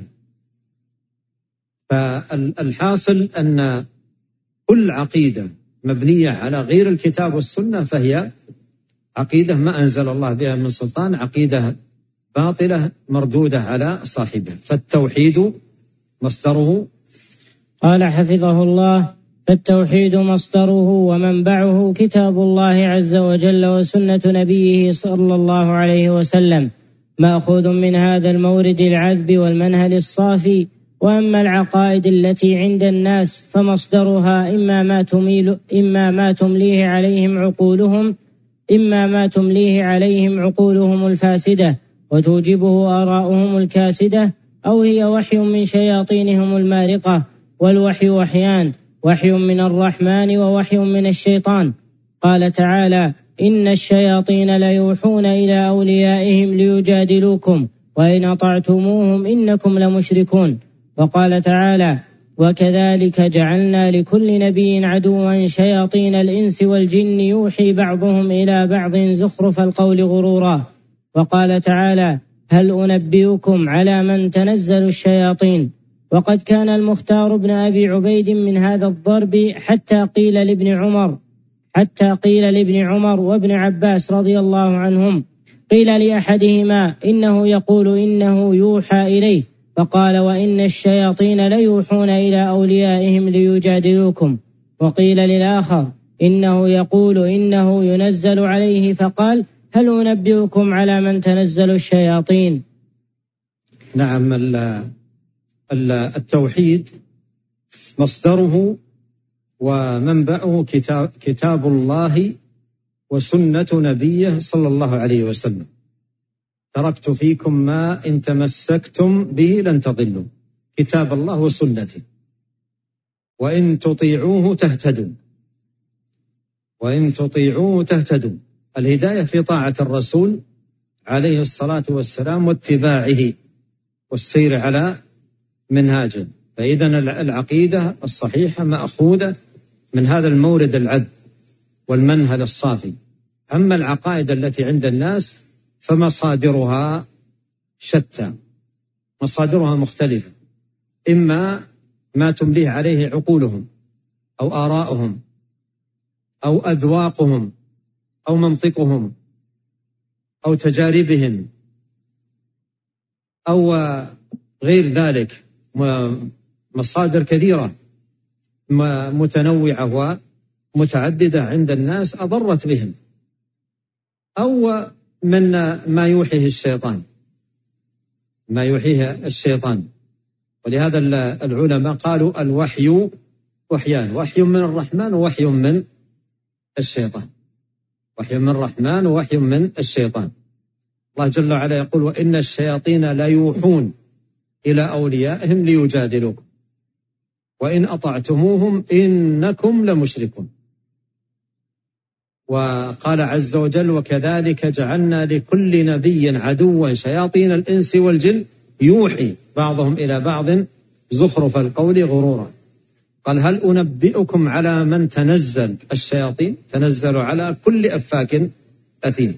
فالحاصل أن كل عقيدة مبنية على غير الكتاب والسنة فهي عقيدة ما أنزل الله بها من سلطان، عقيدة باطلة مردودة على صاحبها. فالتوحيد مصدره، قال حفظه الله: فالتوحيد مصدره ومنبعه كتاب الله عز وجل وسنة نبيه صلى الله عليه وسلم، مأخوذ من هذا المورد العذب والمنهل الصافي. وأما العقائد التي عند الناس فمصدرها إما ما تمليه عليهم عقولهم الفاسدة وتوجبه آراؤهم الكاسدة، أو هي وحي من شياطينهم المارقة. والوحي وحيان: وحي من الرحمن ووحي من الشيطان. قال تعالى: إن الشياطين ليوحون إلى أوليائهم ليجادلوكم وإن أطعتموهم إنكم لمشركون. وقال تعالى: وكذلك جعلنا لكل نبي عدوا شياطين الإنس والجن يوحي بعضهم إلى بعض زخرف القول غرورا. وقال تعالى: هل أنبئكم على من تنزل الشياطين. وقد كان المختار بن أبي عبيد من هذا الضرب حتى قيل لابن عمر وابن عباس رضي الله عنهم: قيل لأحدهما إنه يقول إنه يوحى إليه، فقال وإن الشياطين ليوحون إلى أوليائهم ليجادلوكم. وقيل للآخر إنه يقول إنه ينزل عليه، فقال هل أنبئكم على من تنزل الشياطين؟ نعم، التوحيد مصدره ومنبعه كتاب الله وسنة نبيه صلى الله عليه وسلم. تركت فيكم ما إن تمسكتم به لن تضلوا، كتاب الله وسنته، وإن تطيعوه تهتدوا، وإن تطيعوه تهتدوا. الهداية في طاعة الرسول عليه الصلاة والسلام واتباعه والسير على منهاجه. فإذا العقيدة الصحيحة مأخوذة من هذا المورد العذب والمنهل الصافي. أما العقائد التي عند الناس فمصادرها شتى، مصادرها مختلفة، إما ما تمليه عليه عقولهم أو آراؤهم أو أذواقهم أو منطقهم أو تجاربهم أو غير ذلك، مصادر كثيرة متنوعة ومتعددة عند الناس أضرت بهم، أو من ما يوحيه الشيطان، ما يوحيه الشيطان. ولهذا العلماء قالوا الوحي وحيان، وحي من الرحمن ووحي من الشيطان، وحي من الرحمن ووحي من الشيطان. الله جل وعلا يقول وإن الشياطين لا يوحون إلى أوليائهم ليجادلوكم وإن أطعتموهم إنكم لمشركون. وقال عز وجل وكذلك جعلنا لكل نبي عدوا شياطين الإنس والجن يوحي بعضهم إلى بعض زخرف القول غرورا. قال هل أنبئكم على من تنزل الشياطين؟ تنزل على كل أفاك أثيم.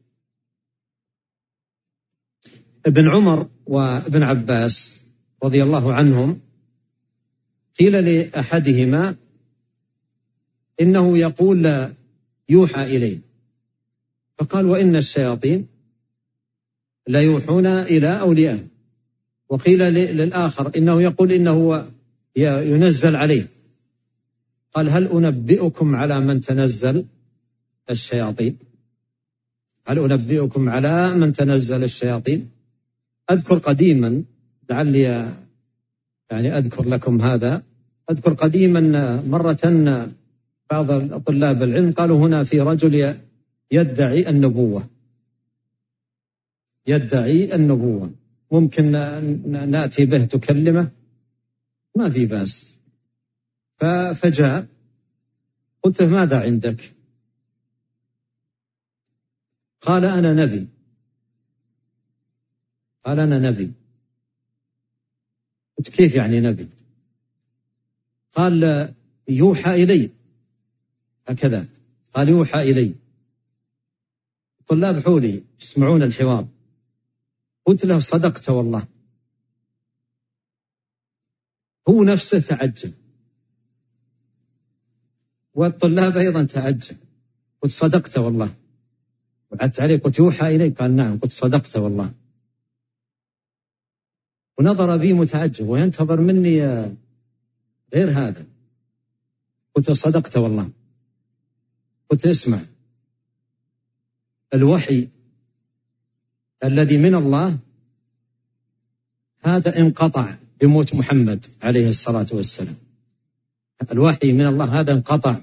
ابن عمر وابن عباس رضي الله عنهم قيل لأحدهما إنه يقول يوحى إليه، فقال وإن الشياطين لا يوحون إلى أوليائهم. وقيل للآخر إنه يقول إنه ينزل عليه، قال هل أنبئكم على من تنزل الشياطين؟ هل أنبئكم على من تنزل الشياطين؟ أذكر قديما، لعلي يعني أذكر لكم هذا، أذكر قديما مرة بعض طلاب العلم قالوا هنا في رجل يدعي النبوة، يدعي النبوة، ممكن نأتي به تكلمه، ما في بأس. فجاء، قلت ماذا عندك؟ قال أنا نبي. قال أنا نبي. قلت كيف يعني نبي؟ قال يوحى إلي هكذا، قال يوحى إلي. الطلاب حولي يسمعون الحوار، قلت له صدقت والله. هو نفسه تعجب والطلاب أيضا تعجب. قلت صدقت والله. وعدت عليه قلت يوحى إلي؟ قال نعم. قلت صدقت والله. ونظر بي متعجب وينتظر مني غير هذا. قلت صدقت والله. قلت اسمع، الوحي الذي من الله هذا انقطع بموت محمد عليه الصلاة والسلام. الوحي من الله هذا انقطع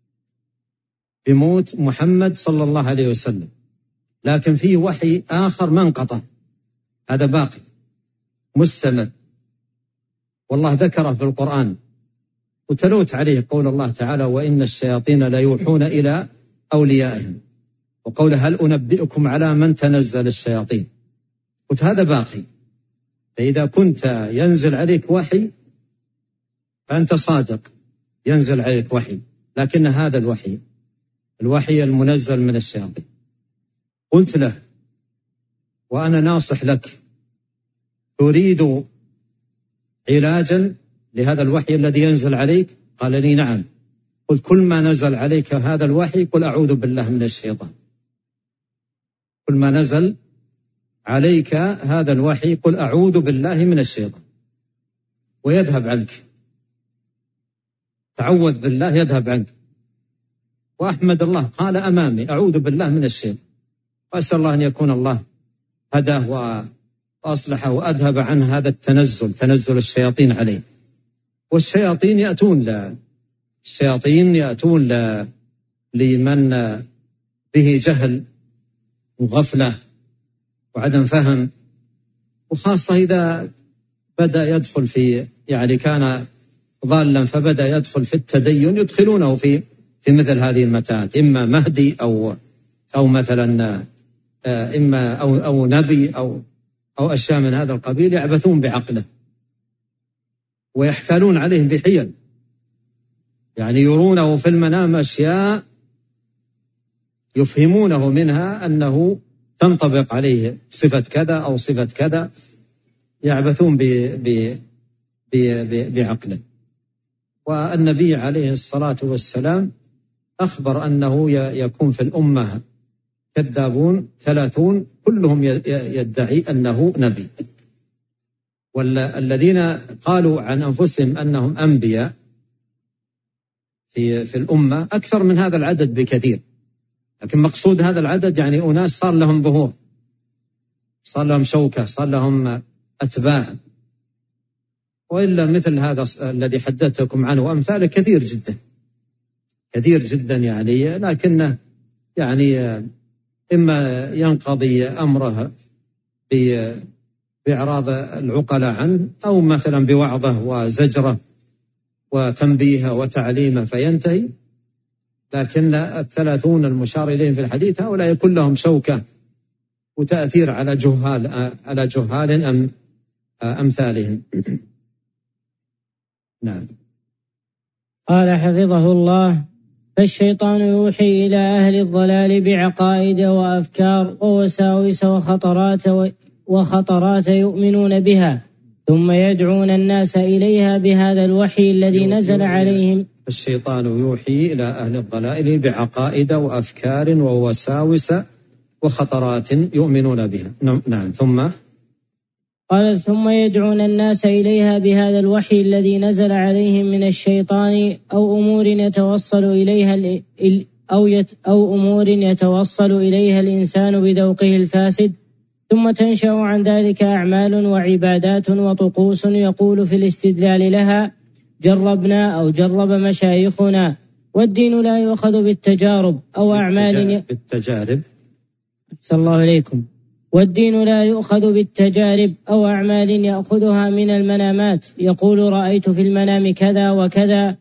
بموت محمد صلى الله عليه وسلم، لكن فيه وحي آخر ما انقطع، هذا باقي مستمر، والله ذكره في القرآن. وتلوت عليه قول الله تعالى وإن الشياطين لا يوحون إلى أوليائهم، وقوله هل أنبئكم على من تنزل الشياطين. قلت هذا باقي، فإذا كنت ينزل عليك وحي فأنت صادق، ينزل عليك وحي، لكن هذا الوحي المنزل من الشياطين. قلت له وأنا ناصح لك، تريد علاجا لهذا الوحي الذي ينزل عليك؟ قال لي نعم. قلت كل ما نزل عليك هذا الوحي قل أعوذ بالله من الشيطان. كل ما نزل عليك هذا الوحي قل أعوذ بالله من الشيطان ويذهب عنك. تعوذ بالله يذهب عنك. وأحمد الله قال أمامي أعوذ بالله من الشيطان، وأسأل الله أن يكون الله هداه وأصلحه وأذهب عنه هذا تنزل الشياطين عليه. والشياطين يأتون لمن به جهل وغفلة وعدم فهم، وخاصة إذا بدأ يدخل كان ضالا فبدأ يدخل في التدين، يدخلونه في مثل هذه المتاهات، إما مهدي أو مثلا إما أو نبي أو أشياء من هذا القبيل، يعبثون بعقله ويحتالون عليه بحيل، يعني يرونه في المنام أشياء يفهمونه منها أنه تنطبق عليه صفة كذا أو صفة كذا، يعبثون بعقله. والنبي عليه الصلاة والسلام أخبر أنه يكون في الأمة كذابون 30 كلهم يدعي أنه نبي. والذين قالوا عن أنفسهم أنهم أنبياء في الأمة أكثر من هذا العدد بكثير، لكن مقصود هذا العدد يعني أناس صار لهم ظهور، صار لهم شوكة، صار لهم أتباع. وإلا مثل هذا الذي حدثتكم عنه وأمثاله كثير جدا يعني، لكنه يعني إما ينقضي أمره بإعراض العقلاء عنه، أو مثلا بوعظه وزجره وتنبيهه وتعليمه فينتهي. لكن 30 المشار إليهم في الحديث هؤلاء يكون لهم شوكة وتأثير على جهال أمثالهم. نعم. قال حفظه الله: فالشيطان يوحي إلى أهل الضلال بعقائد وأفكار ووساوس وخطرات يؤمنون بها، ثم يدعون الناس إليها بهذا الوحي الذي نزل عليهم. الشيطان يوحي إلى أهل الضلال بعقائد وأفكار ووساوس وخطرات يؤمنون بها. نعم. ثم يدعون الناس إليها بهذا الوحي الذي نزل عليهم من الشيطان أو أمور يتوصل إليها الإنسان بذوقه الفاسد، ثم تنشأ عن ذلك أعمال وعبادات وطقوس يقول في الاستدلال لها: جربنا أو جرب مشايخنا. والدين لا يؤخذ بالتجارب أو أعمال أحسن الله إليكم. والدين لا يؤخذ بالتجارب أو أعمال يأخذها من المنامات، يقول رأيت في المنام كذا وكذا،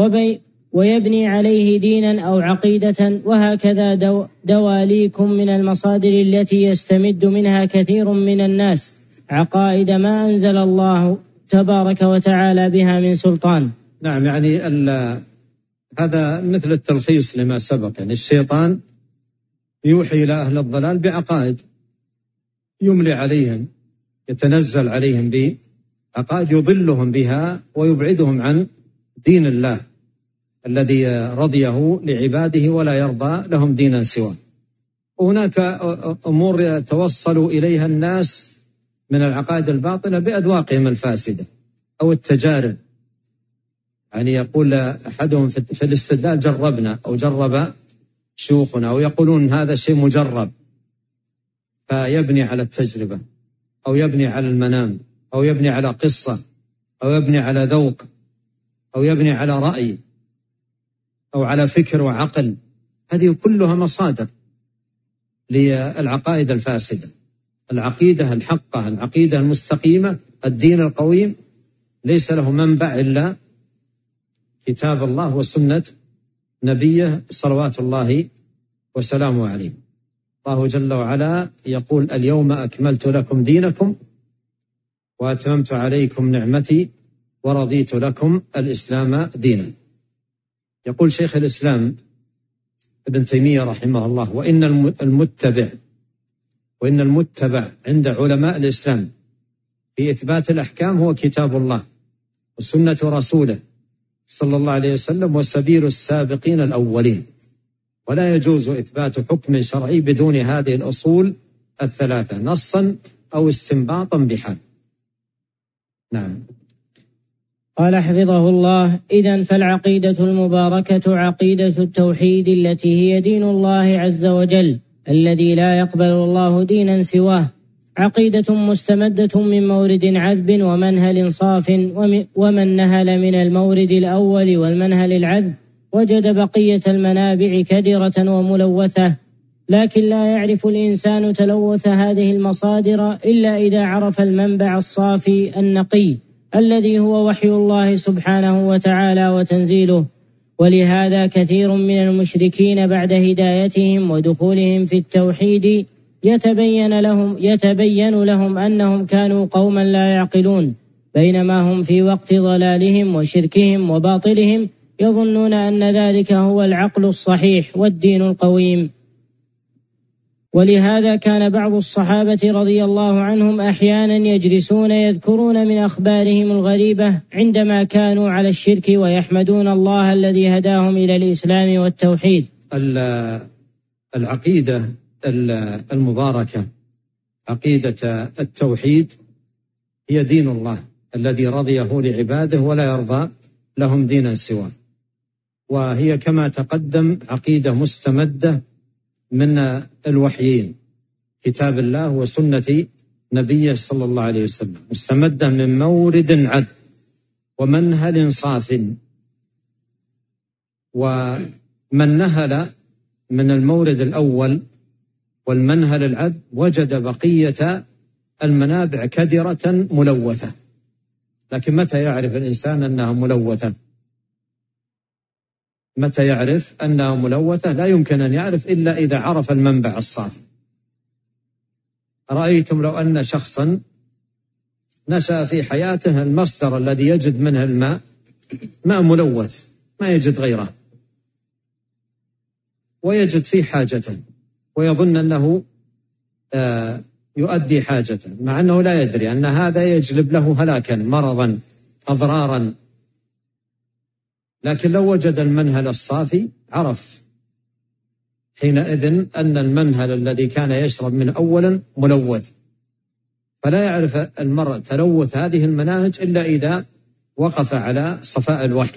ويبني عليه دينا أو عقيدة. وهكذا دواليكم من المصادر التي يستمد منها كثير من الناس عقائد ما أنزل الله تبارك وتعالى بها من سلطان. نعم. يعني هذا مثل التلخيص لما سبق. يعني الشيطان يوحي إلى أهل الضلال بعقائد، يملي عليهم، يتنزل عليهم بعقائد يضلهم بها ويبعدهم عن دين الله الذي رضيه لعباده ولا يرضى لهم دينا سواه. وهناك أمور يتوصل إليها الناس من العقائد الباطلة بأذواقهم الفاسدة أو التجارب. يعني يقول أحدهم في الاستدلال: جربنا أو جرب شيوخنا، أو يقولون هذا شيء مجرب، فيبني على التجربة أو يبني على المنام أو يبني على قصة أو يبني على ذوق أو يبني على رأي أو على فكر وعقل. هذه كلها مصادر للعقائد الفاسدة. العقيدة الحقة، العقيدة المستقيمة، الدين القويم ليس له منبع إلا كتاب الله وسنة نبيه صلوات الله وسلامه عليه. الله جل وعلا يقول: اليوم أكملت لكم دينكم وأتممت عليكم نعمتي ورضيت لكم الإسلام دينا. يقول شيخ الإسلام ابن تيمية رحمه الله: وإن المتبع عند علماء الإسلام في إثبات الأحكام هو كتاب الله وسنة رسوله صلى الله عليه وسلم وسبيل السابقين الأولين. ولا يجوز إثبات حكم شرعي بدون هذه الأصول الثلاثة نصا أو استنباطا بحال. نعم. قال حفظه الله: إذن فالعقيدة المباركة عقيدة التوحيد التي هي دين الله عز وجل الذي لا يقبل الله دينا سواه، عقيدة مستمدة من مورد عذب ومنهل صاف، ومن نهل من المورد الأول والمنهل العذب وجد بقية المنابع كدرة وملوثة، لكن لا يعرف الإنسان تلوث هذه المصادر إلا إذا عرف المنبع الصافي النقي الذي هو وحي الله سبحانه وتعالى وتنزيله. ولهذا كثير من المشركين بعد هدايتهم ودخولهم في التوحيد يتبين لهم أنهم كانوا قوما لا يعقلون، بينما هم في وقت ضلالهم وشركهم وباطلهم يظنون أن ذلك هو العقل الصحيح والدين القويم. ولهذا كان بعض الصحابة رضي الله عنهم أحيانا يجلسون يذكرون من أخبارهم الغريبة عندما كانوا على الشرك ويحمدون الله الذي هداهم إلى الإسلام والتوحيد. العقيدة المباركة عقيدة التوحيد هي دين الله الذي رضيه لعباده ولا يرضى لهم دينا سواه، وهي كما تقدم عقيدة مستمدة من الوحيين كتاب الله وسنة نبيه صلى الله عليه وسلم، مستمدة من مورد عذب ومنهل صاف. ومن نهل من المورد الأول والمنهل العذب وجد بقية المنابع كدرة ملوثة. لكن متى يعرف الإنسان أنها ملوثة؟ متى يعرف أنها ملوثة؟ لا يمكن أن يعرف إلا إذا عرف المنبع الصافي. رأيتم لو أن شخصا نشأ في حياته المصدر الذي يجد منه الماء ماء ملوث ما يجد غيره ويجد فيه حاجته ويظن أنه يؤدي حاجته، مع أنه لا يدري أن هذا يجلب له هلاكا مرضا أضرارا. لكن لو وجد المنهل الصافي عرف حينئذ أن المنهل الذي كان يشرب من أولا ملوث، فلا يعرف المرء تلوث هذه المناهج إلا إذا وقف على صفاء الوحي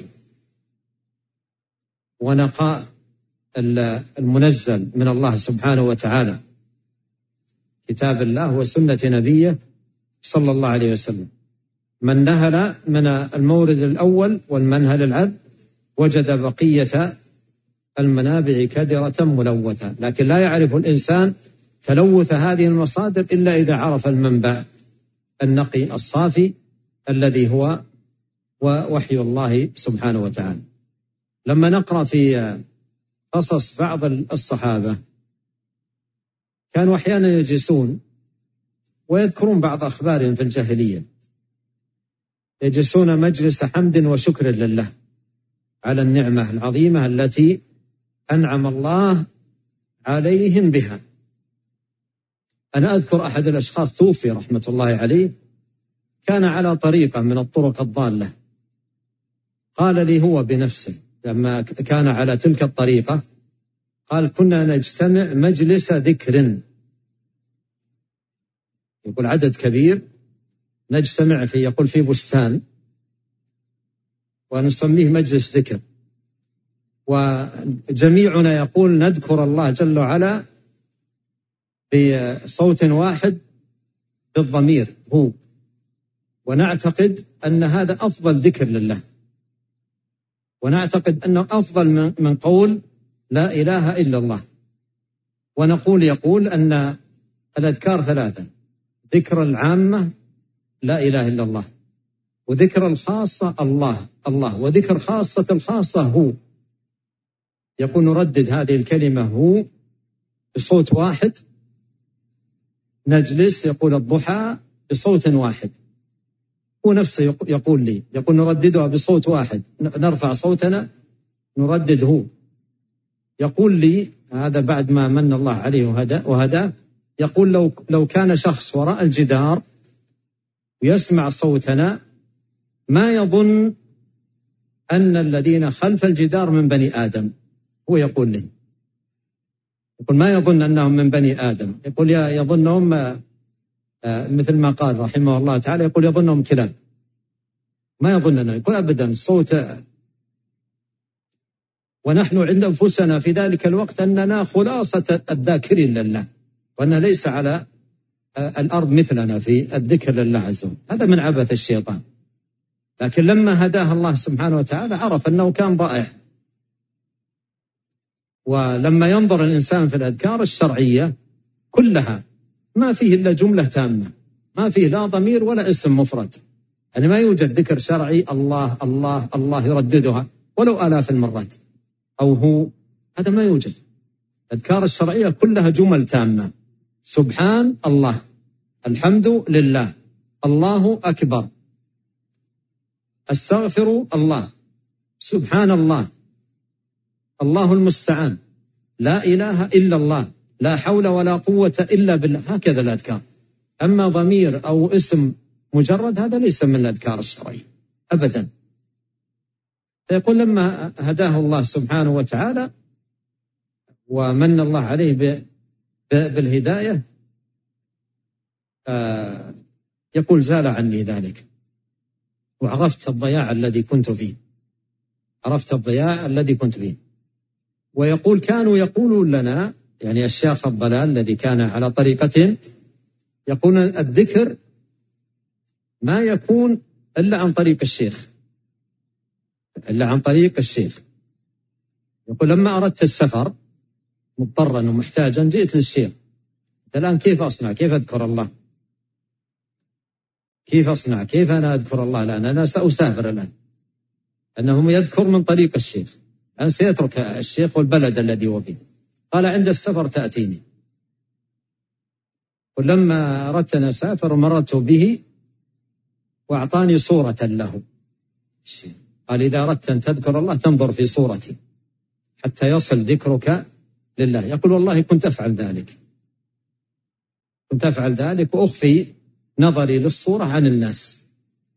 ونقاء المنزل من الله سبحانه وتعالى كتاب الله وسنة نبيه صلى الله عليه وسلم. من نهل من المورد الأول والمنهل العذب وجد بقية المنابع كدرة ملوثة، لكن لا يعرف الإنسان تلوث هذه المصادر إلا إذا عرف المنبع النقي الصافي الذي هو وحي الله سبحانه وتعالى. لما نقرأ في قصص بعض الصحابة كانوا أحيانا يجلسون ويذكرون بعض أخبارهم في الجاهلية، يجلسون مجلس حمد وشكر لله على النعمة العظيمة التي أنعم الله عليهم بها. أنا أذكر أحد الأشخاص توفي رحمة الله عليه، كان على طريقة من الطرق الضالة، قال لي هو بنفسه لما كان على تلك الطريقة، قال كنا نجتمع مجلس ذكر، يقول عدد كبير نجتمع في، يقول في بستان ونسميه مجلس ذكر، وجميعنا يقول نذكر الله جل وعلا بصوت واحد بالضمير هو، ونعتقد أن هذا أفضل ذكر لله، ونعتقد أنه أفضل من قول لا إله إلا الله. ونقول يقول أن الأذكار ثلاثة: ذكر العامة لا إله إلا الله، وذكر الخاصة الله الله، وذكر خاصة الخاصة هو. يقول نردد هذه الكلمة هو بصوت واحد، نجلس يقول الضحى بصوت واحد، هو نفسه يقول لي، يقول نرددها بصوت واحد، نرفع صوتنا نردد هو. يقول لي هذا بعد ما من الله عليه وهداه، يقول لو كان شخص وراء الجدار ويسمع صوتنا ما يظن أن الذين خلف الجدار من بني آدم، هو يقول لي يقول ما يظن أنهم من بني آدم، يقول يظنهم مثل ما قال رحمه الله تعالى، يقول يظنهم كلاب، ما يظننا، يقول أبدا الصوت. ونحن عند أنفسنا في ذلك الوقت أننا خلاصة الذاكرين لله، وأن ليس على الأرض مثلنا في الذكر لله عز وجل. هذا من عبث الشيطان. لكن لما هداه الله سبحانه وتعالى عرف أنه كان ضائع. ولما ينظر الإنسان في الأذكار الشرعية كلها ما فيه إلا جملة تامة، ما فيه لا ضمير ولا اسم مفرد، يعني ما يوجد ذكر شرعي الله الله الله يرددها ولو آلاف المرات أو هو، هذا ما يوجد. الأذكار الشرعية كلها جمل تامة: سبحان الله، الحمد لله، الله أكبر، أستغفر الله، سبحان الله، الله المستعان، لا إله إلا الله، لا حول ولا قوة إلا بالله. هكذا الأذكار. أما ضمير أو اسم مجرد هذا ليس من الأذكار الشرعية أبدا. فيقول لما هداه الله سبحانه وتعالى ومن الله عليه بالهداية، يقول زال عني ذلك وعرفت الضياع الذي كنت فيه، عرفت الضياع الذي كنت فيه. ويقول كانوا يقولون لنا، يعني الشيخ الضلال الذي كان على طريقتهم، يقولون الذكر ما يكون إلا عن طريق الشيخ، إلا عن طريق الشيخ. يقول لما أردت السفر مضطرا ومحتاجا جئت للشيخ، الآن كيف أصنع؟ كيف أذكر الله؟ كيف أصنع؟ كيف أنا أذكر الله الآن؟ أنا سأسافر الآن، أنهم يذكر من طريق الشيخ، أن سيترك الشيخ والبلد الذي هو فيه. قال عند السفر تأتيني. ولما أردت أن أسافر مررت به وأعطاني صورة له. قال إذا أردت أن تذكر الله تنظر في صورتي حتى يصل ذكرك لله. يقول والله كنت أفعل ذلك، كنت أفعل ذلك وأخفي نظري للصورة عن الناس.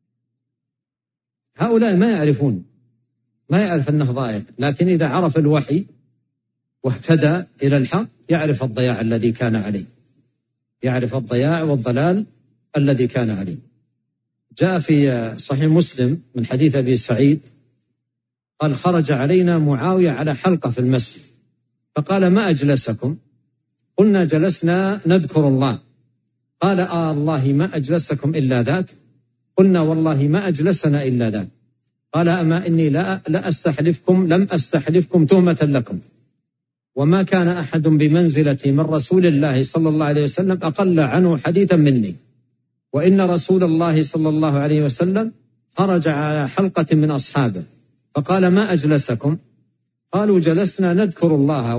هؤلاء ما يعرفون، ما يعرف أنه ضائع، لكن إذا عرف الوحي واهتدى إلى الحق يعرف الضياع الذي كان عليه، يعرف الضياع والضلال الذي كان عليه. جاء في صحيح مسلم من حديث أبي سعيد قال خرج علينا معاوية على حلقة في المسجد فقال ما أجلسكم؟ قلنا جلسنا نذكر الله. قال الله ما أجلسكم إلا ذاك؟ قلنا والله ما أجلسنا إلا ذاك. قال أما إني لا أستحلفكم، لم أستحلفكم تهمة لكم، وما كان أحد بمنزلتي من رسول الله صلى الله عليه وسلم أقل عنه حديثا مني، وإن رسول الله صلى الله عليه وسلم خرج على حلقة من أصحابه فقال ما أجلسكم؟ قالوا جلسنا نذكر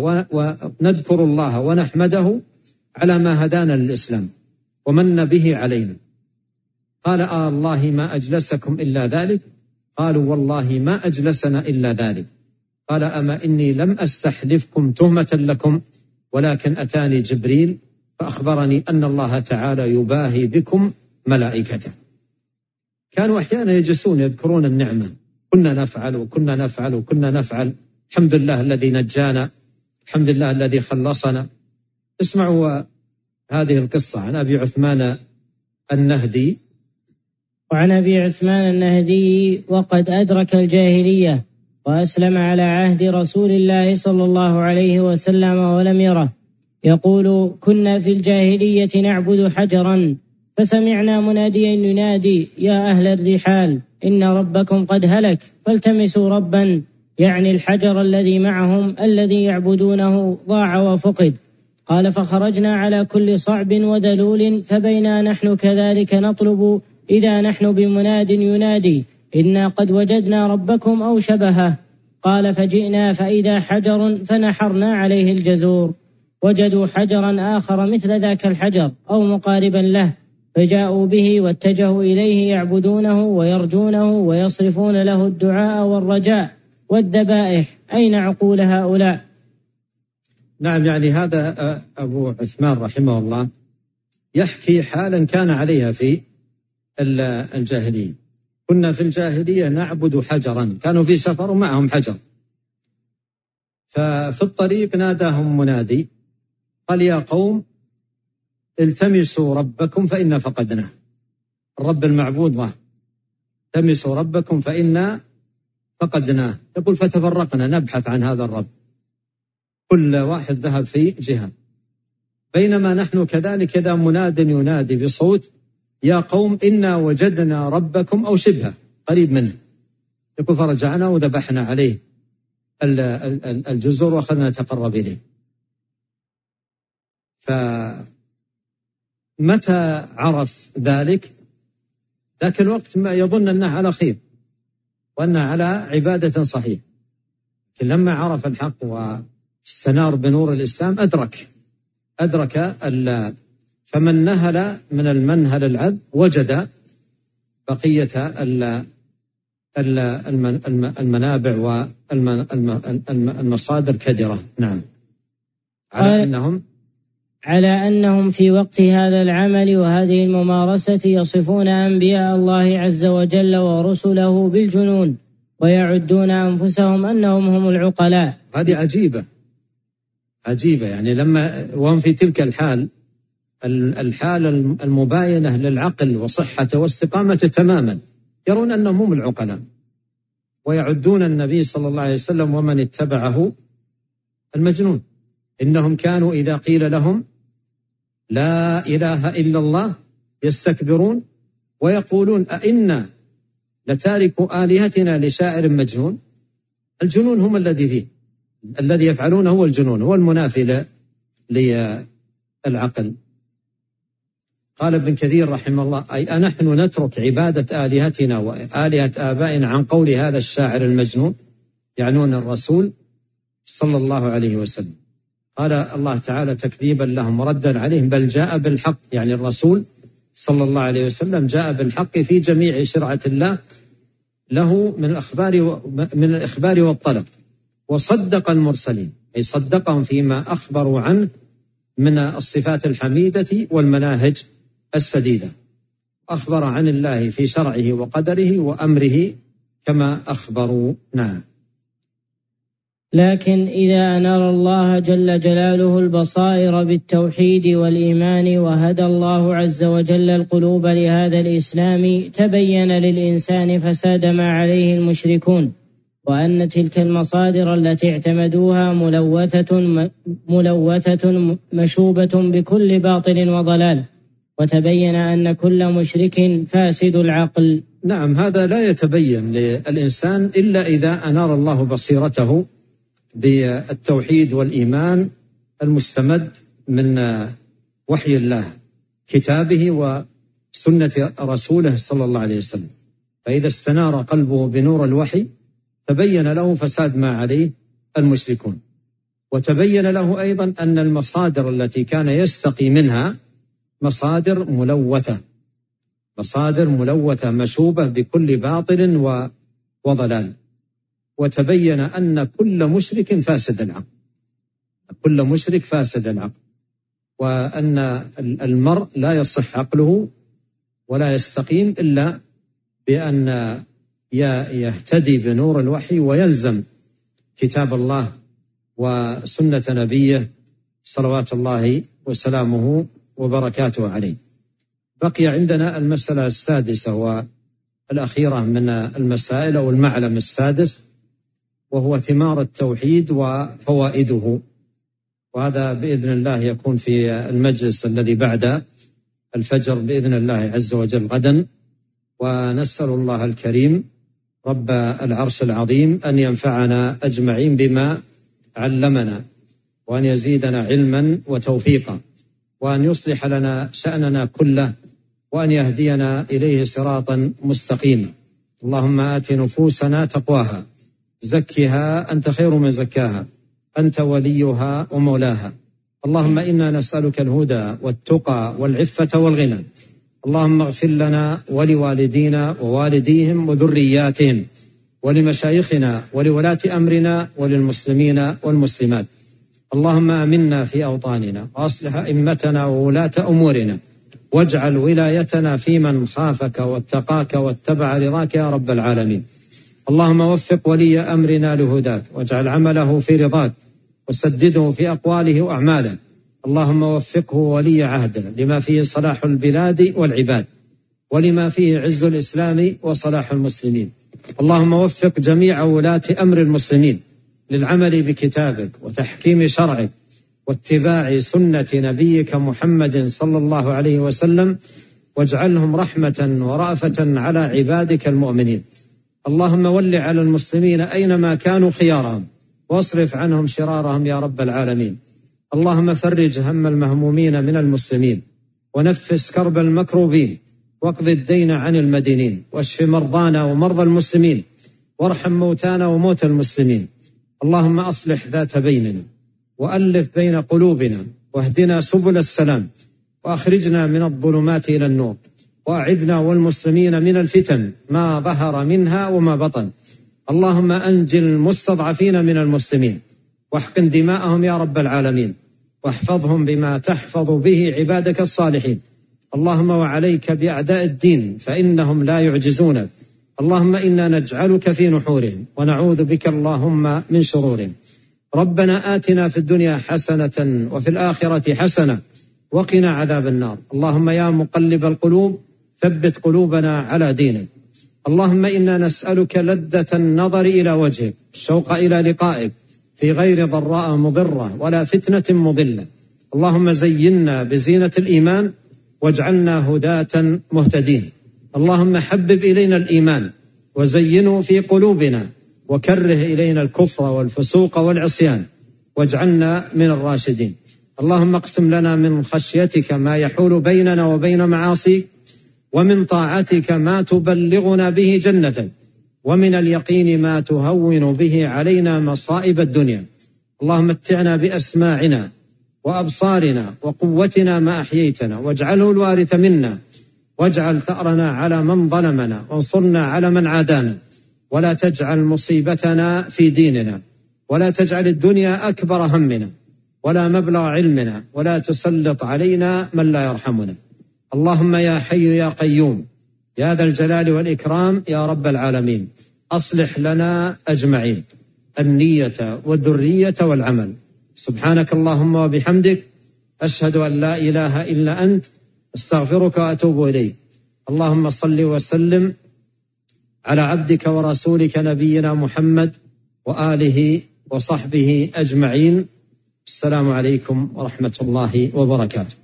الله ونحمده على ما هدانا للإسلام ومن به علينا. قال الله ما أجلسكم إلا ذلك؟ قالوا والله ما أجلسنا إلا ذلك. قال أما إني لم أستحلفكم تهمة لكم، ولكن أتاني جبريل فأخبرني أن الله تعالى يباهي بكم ملائكته. كانوا أحيانا يجلسون يذكرون النعمة، كنا نفعل وكنا نفعل وكنا نفعل، الحمد لله الذي نجانا، الحمد لله الذي خلصنا. اسمعوا هذه القصة عن أبي عثمان النهدي. وعن أبي عثمان النهدي وقد أدرك الجاهلية وأسلم على عهد رسول الله صلى الله عليه وسلم ولم يره، يقول كنا في الجاهلية نعبد حجرا فسمعنا مناديا ينادي يا أهل الرحال إن ربكم قد هلك فالتمسوا ربا، يعني الحجر الذي معهم الذي يعبدونه ضاع وفقد. قال فخرجنا على كل صعب ودلول فبينا نحن كذلك نطلب إذا نحن بمناد ينادي إنا قد وجدنا ربكم أو شبهه. قال فجئنا فإذا حجر فنحرنا عليه الجزور، وجدوا حجرا آخر مثل ذاك الحجر أو مقاربا له فجاءوا به واتجهوا إليه يعبدونه ويرجونه ويصرفون له الدعاء والرجاء والذبائح. أين عقول هؤلاء؟ نعم، يعني هذا أبو عثمان رحمه الله يحكي حالا كان عليها في الجاهلية. كنا في الجاهلية نعبد حجرا، كانوا في سفر ومعهم حجر، ففي الطريق ناداهم منادي قال يا قوم التمسوا ربكم فإنا فقدناه. الرب المعبود الله، التمسوا ربكم فإنا فقدناه. يقول فتفرقنا نبحث عن هذا الرب، كل واحد ذهب في جهة. بينما نحن كذلك إذا مناد ينادي بصوت يا قوم إنا وجدنا ربكم أو شبهه قريب منه، يقول فرجعنا وذبحنا عليه الجزر وأخذنا نتقرب إليه. فمتى عرف ذلك؟ ذاك الوقت ما يظن أنه على خير وأنه على عبادة صحيح، لكن لما عرف الحق واستنار بنور الإسلام أدرك فمن نهل من المنهل العذب وجد بقية المنابع والمصادر كدرة. نعم. على أنهم في وقت هذا العمل وهذه الممارسة يصفون أنبياء الله عز وجل ورسله بالجنون ويعدون أنفسهم أنهم هم العقلاء. هذه عجيبة يعني لما وهم في تلك الحالة المباينة للعقل وصحته واستقامته تماما، يرون أنهم هم العقلاء ويعدون النبي صلى الله عليه وسلم ومن اتبعه المجنون. إنهم كانوا إذا قيل لهم لا إله إلا الله يستكبرون ويقولون أئنا لتاركوا آلهتنا لشاعر مجنون. الجنون هم الذي يفعلونه هو الجنون، هو المنافي للعقل. قال ابن كثير رحمه الله أي أنحن نترك عبادة آلهتنا وآلهة آبائنا عن قول هذا الشاعر المجنون، يعنون الرسول صلى الله عليه وسلم. قال الله تعالى تكذيبا لهم وردا عليهم بل جاء بالحق، يعني الرسول صلى الله عليه وسلم جاء بالحق في جميع شرعة الله له من الإخبار والطلب، وصدق المرسلين أي صدقهم فيما أخبروا عنه من الصفات الحميدة والمناهج السديدة، أخبر عن الله في شرعه وقدره وأمره كما أخبروا. نعم. لكن إذا أنار الله جل جلاله البصائر بالتوحيد والإيمان وهدى الله عز وجل القلوب لهذا الإسلام تبين للإنسان فساد ما عليه المشركون، وأن تلك المصادر التي اعتمدوها ملوثة مشوبة بكل باطل وضلال، وتبين أن كل مشرك فاسد العقل. نعم، هذا لا يتبين للإنسان إلا إذا أنار الله بصيرته بالتوحيد والإيمان المستمد من وحي الله كتابه وسنة رسوله صلى الله عليه وسلم. فإذا استنار قلبه بنور الوحي تبين له فساد ما عليه المشركون، وتبين له أيضا أن المصادر التي كان يستقي منها مصادر ملوثة مشوبة بكل باطل وضلال، وتبين أن كل مشرك فاسد العقل، وأن المرء لا يصح عقله ولا يستقيم إلا بأن يهتدي بنور الوحي ويلزم كتاب الله وسنة نبيه صلوات الله وسلامه وبركاته عليه. بقي عندنا المسألة السادسة والأخيرة من المسائل أو المعلم السادس، وهو ثمار التوحيد وفوائده، وهذا بإذن الله يكون في المجلس الذي بعد الفجر بإذن الله عز وجل غدا. ونسأل الله الكريم رب العرش العظيم أن ينفعنا أجمعين بما علمنا، وأن يزيدنا علما وتوفيقا، وأن يصلح لنا شأننا كله، وأن يهدينا إليه صراطا مستقيما. اللهم آت نفوسنا تقواها، زكها أنت خير من زكاها، أنت وليها ومولاها. اللهم إنا نسألك الهدى والتقى والعفة والغنى. اللهم اغفر لنا ولوالدينا ووالديهم وذرياتهم ولمشايخنا ولولاة أمرنا وللمسلمين والمسلمات. اللهم آمنا في أوطاننا وأصلح أئمتنا وولاة أمورنا، واجعل ولايتنا في من خافك واتقاك واتبع رضاك يا رب العالمين. اللهم وفق ولي أمرنا لهداك، واجعل عمله في رضاك، وسدده في أقواله وأعماله، اللهم وفقه ولي عهده لما فيه صلاح البلاد والعباد، ولما فيه عز الإسلام وصلاح المسلمين. اللهم وفق جميع ولاة أمر المسلمين للعمل بكتابك وتحكيم شرعك واتباع سنة نبيك محمد صلى الله عليه وسلم، واجعلهم رحمة ورأفة على عبادك المؤمنين. اللهم ول على المسلمين أينما كانوا خيارهم، واصرف عنهم شرارهم يا رب العالمين. اللهم فرج هم المهمومين من المسلمين، ونفس كرب المكروبين، واقض الدين عن المدينين، واشف مرضانا ومرضى المسلمين، وارحم موتانا وموتى المسلمين. اللهم أصلح ذات بيننا، وألف بين قلوبنا، واهدنا سبل السلام، وأخرجنا من الظلمات إلى النور، وأعذنا والمسلمين من الفتن ما ظهر منها وما بطن. اللهم أنجل المستضعفين من المسلمين، واحقن دماءهم يا رب العالمين، واحفظهم بما تحفظ به عبادك الصالحين. اللهم وعليك بأعداء الدين فإنهم لا يعجزونك. اللهم إنا نجعلك في نحورهم، ونعوذ بك اللهم من شرورهم. ربنا آتنا في الدنيا حسنة وفي الآخرة حسنة وقنا عذاب النار. اللهم يا مقلب القلوب ثبت قلوبنا على دينك. اللهم إنا نسألك لذة النظر إلى وجهك، الشوق إلى لقائك في غير ضراء مضرة ولا فتنة مضلة. اللهم زينا بزينة الإيمان، واجعلنا هداة مهتدين. اللهم حبب إلينا الإيمان وزينه في قلوبنا، وكره إلينا الكفر والفسوق والعصيان، واجعلنا من الراشدين. اللهم اقسم لنا من خشيتك ما يحول بيننا وبين معاصيك، ومن طاعتك ما تبلغنا به جنتك، ومن اليقين ما تهون به علينا مصائب الدنيا. اللهم متعنا بأسماعنا وأبصارنا وقوتنا ما أحييتنا، واجعله الوارث منا، واجعل ثأرنا على من ظلمنا، وانصرنا على من عادانا، ولا تجعل مصيبتنا في ديننا، ولا تجعل الدنيا أكبر همنا ولا مبلغ علمنا، ولا تسلط علينا من لا يرحمنا. اللهم يا حي يا قيوم يا ذا الجلال والإكرام يا رب العالمين، أصلح لنا أجمعين النية والذرية والعمل. سبحانك اللهم وبحمدك، أشهد أن لا إله إلا أنت، استغفرك وأتوب إليك. اللهم صل وسلم على عبدك ورسولك نبينا محمد وآله وصحبه أجمعين. السلام عليكم ورحمة الله وبركاته.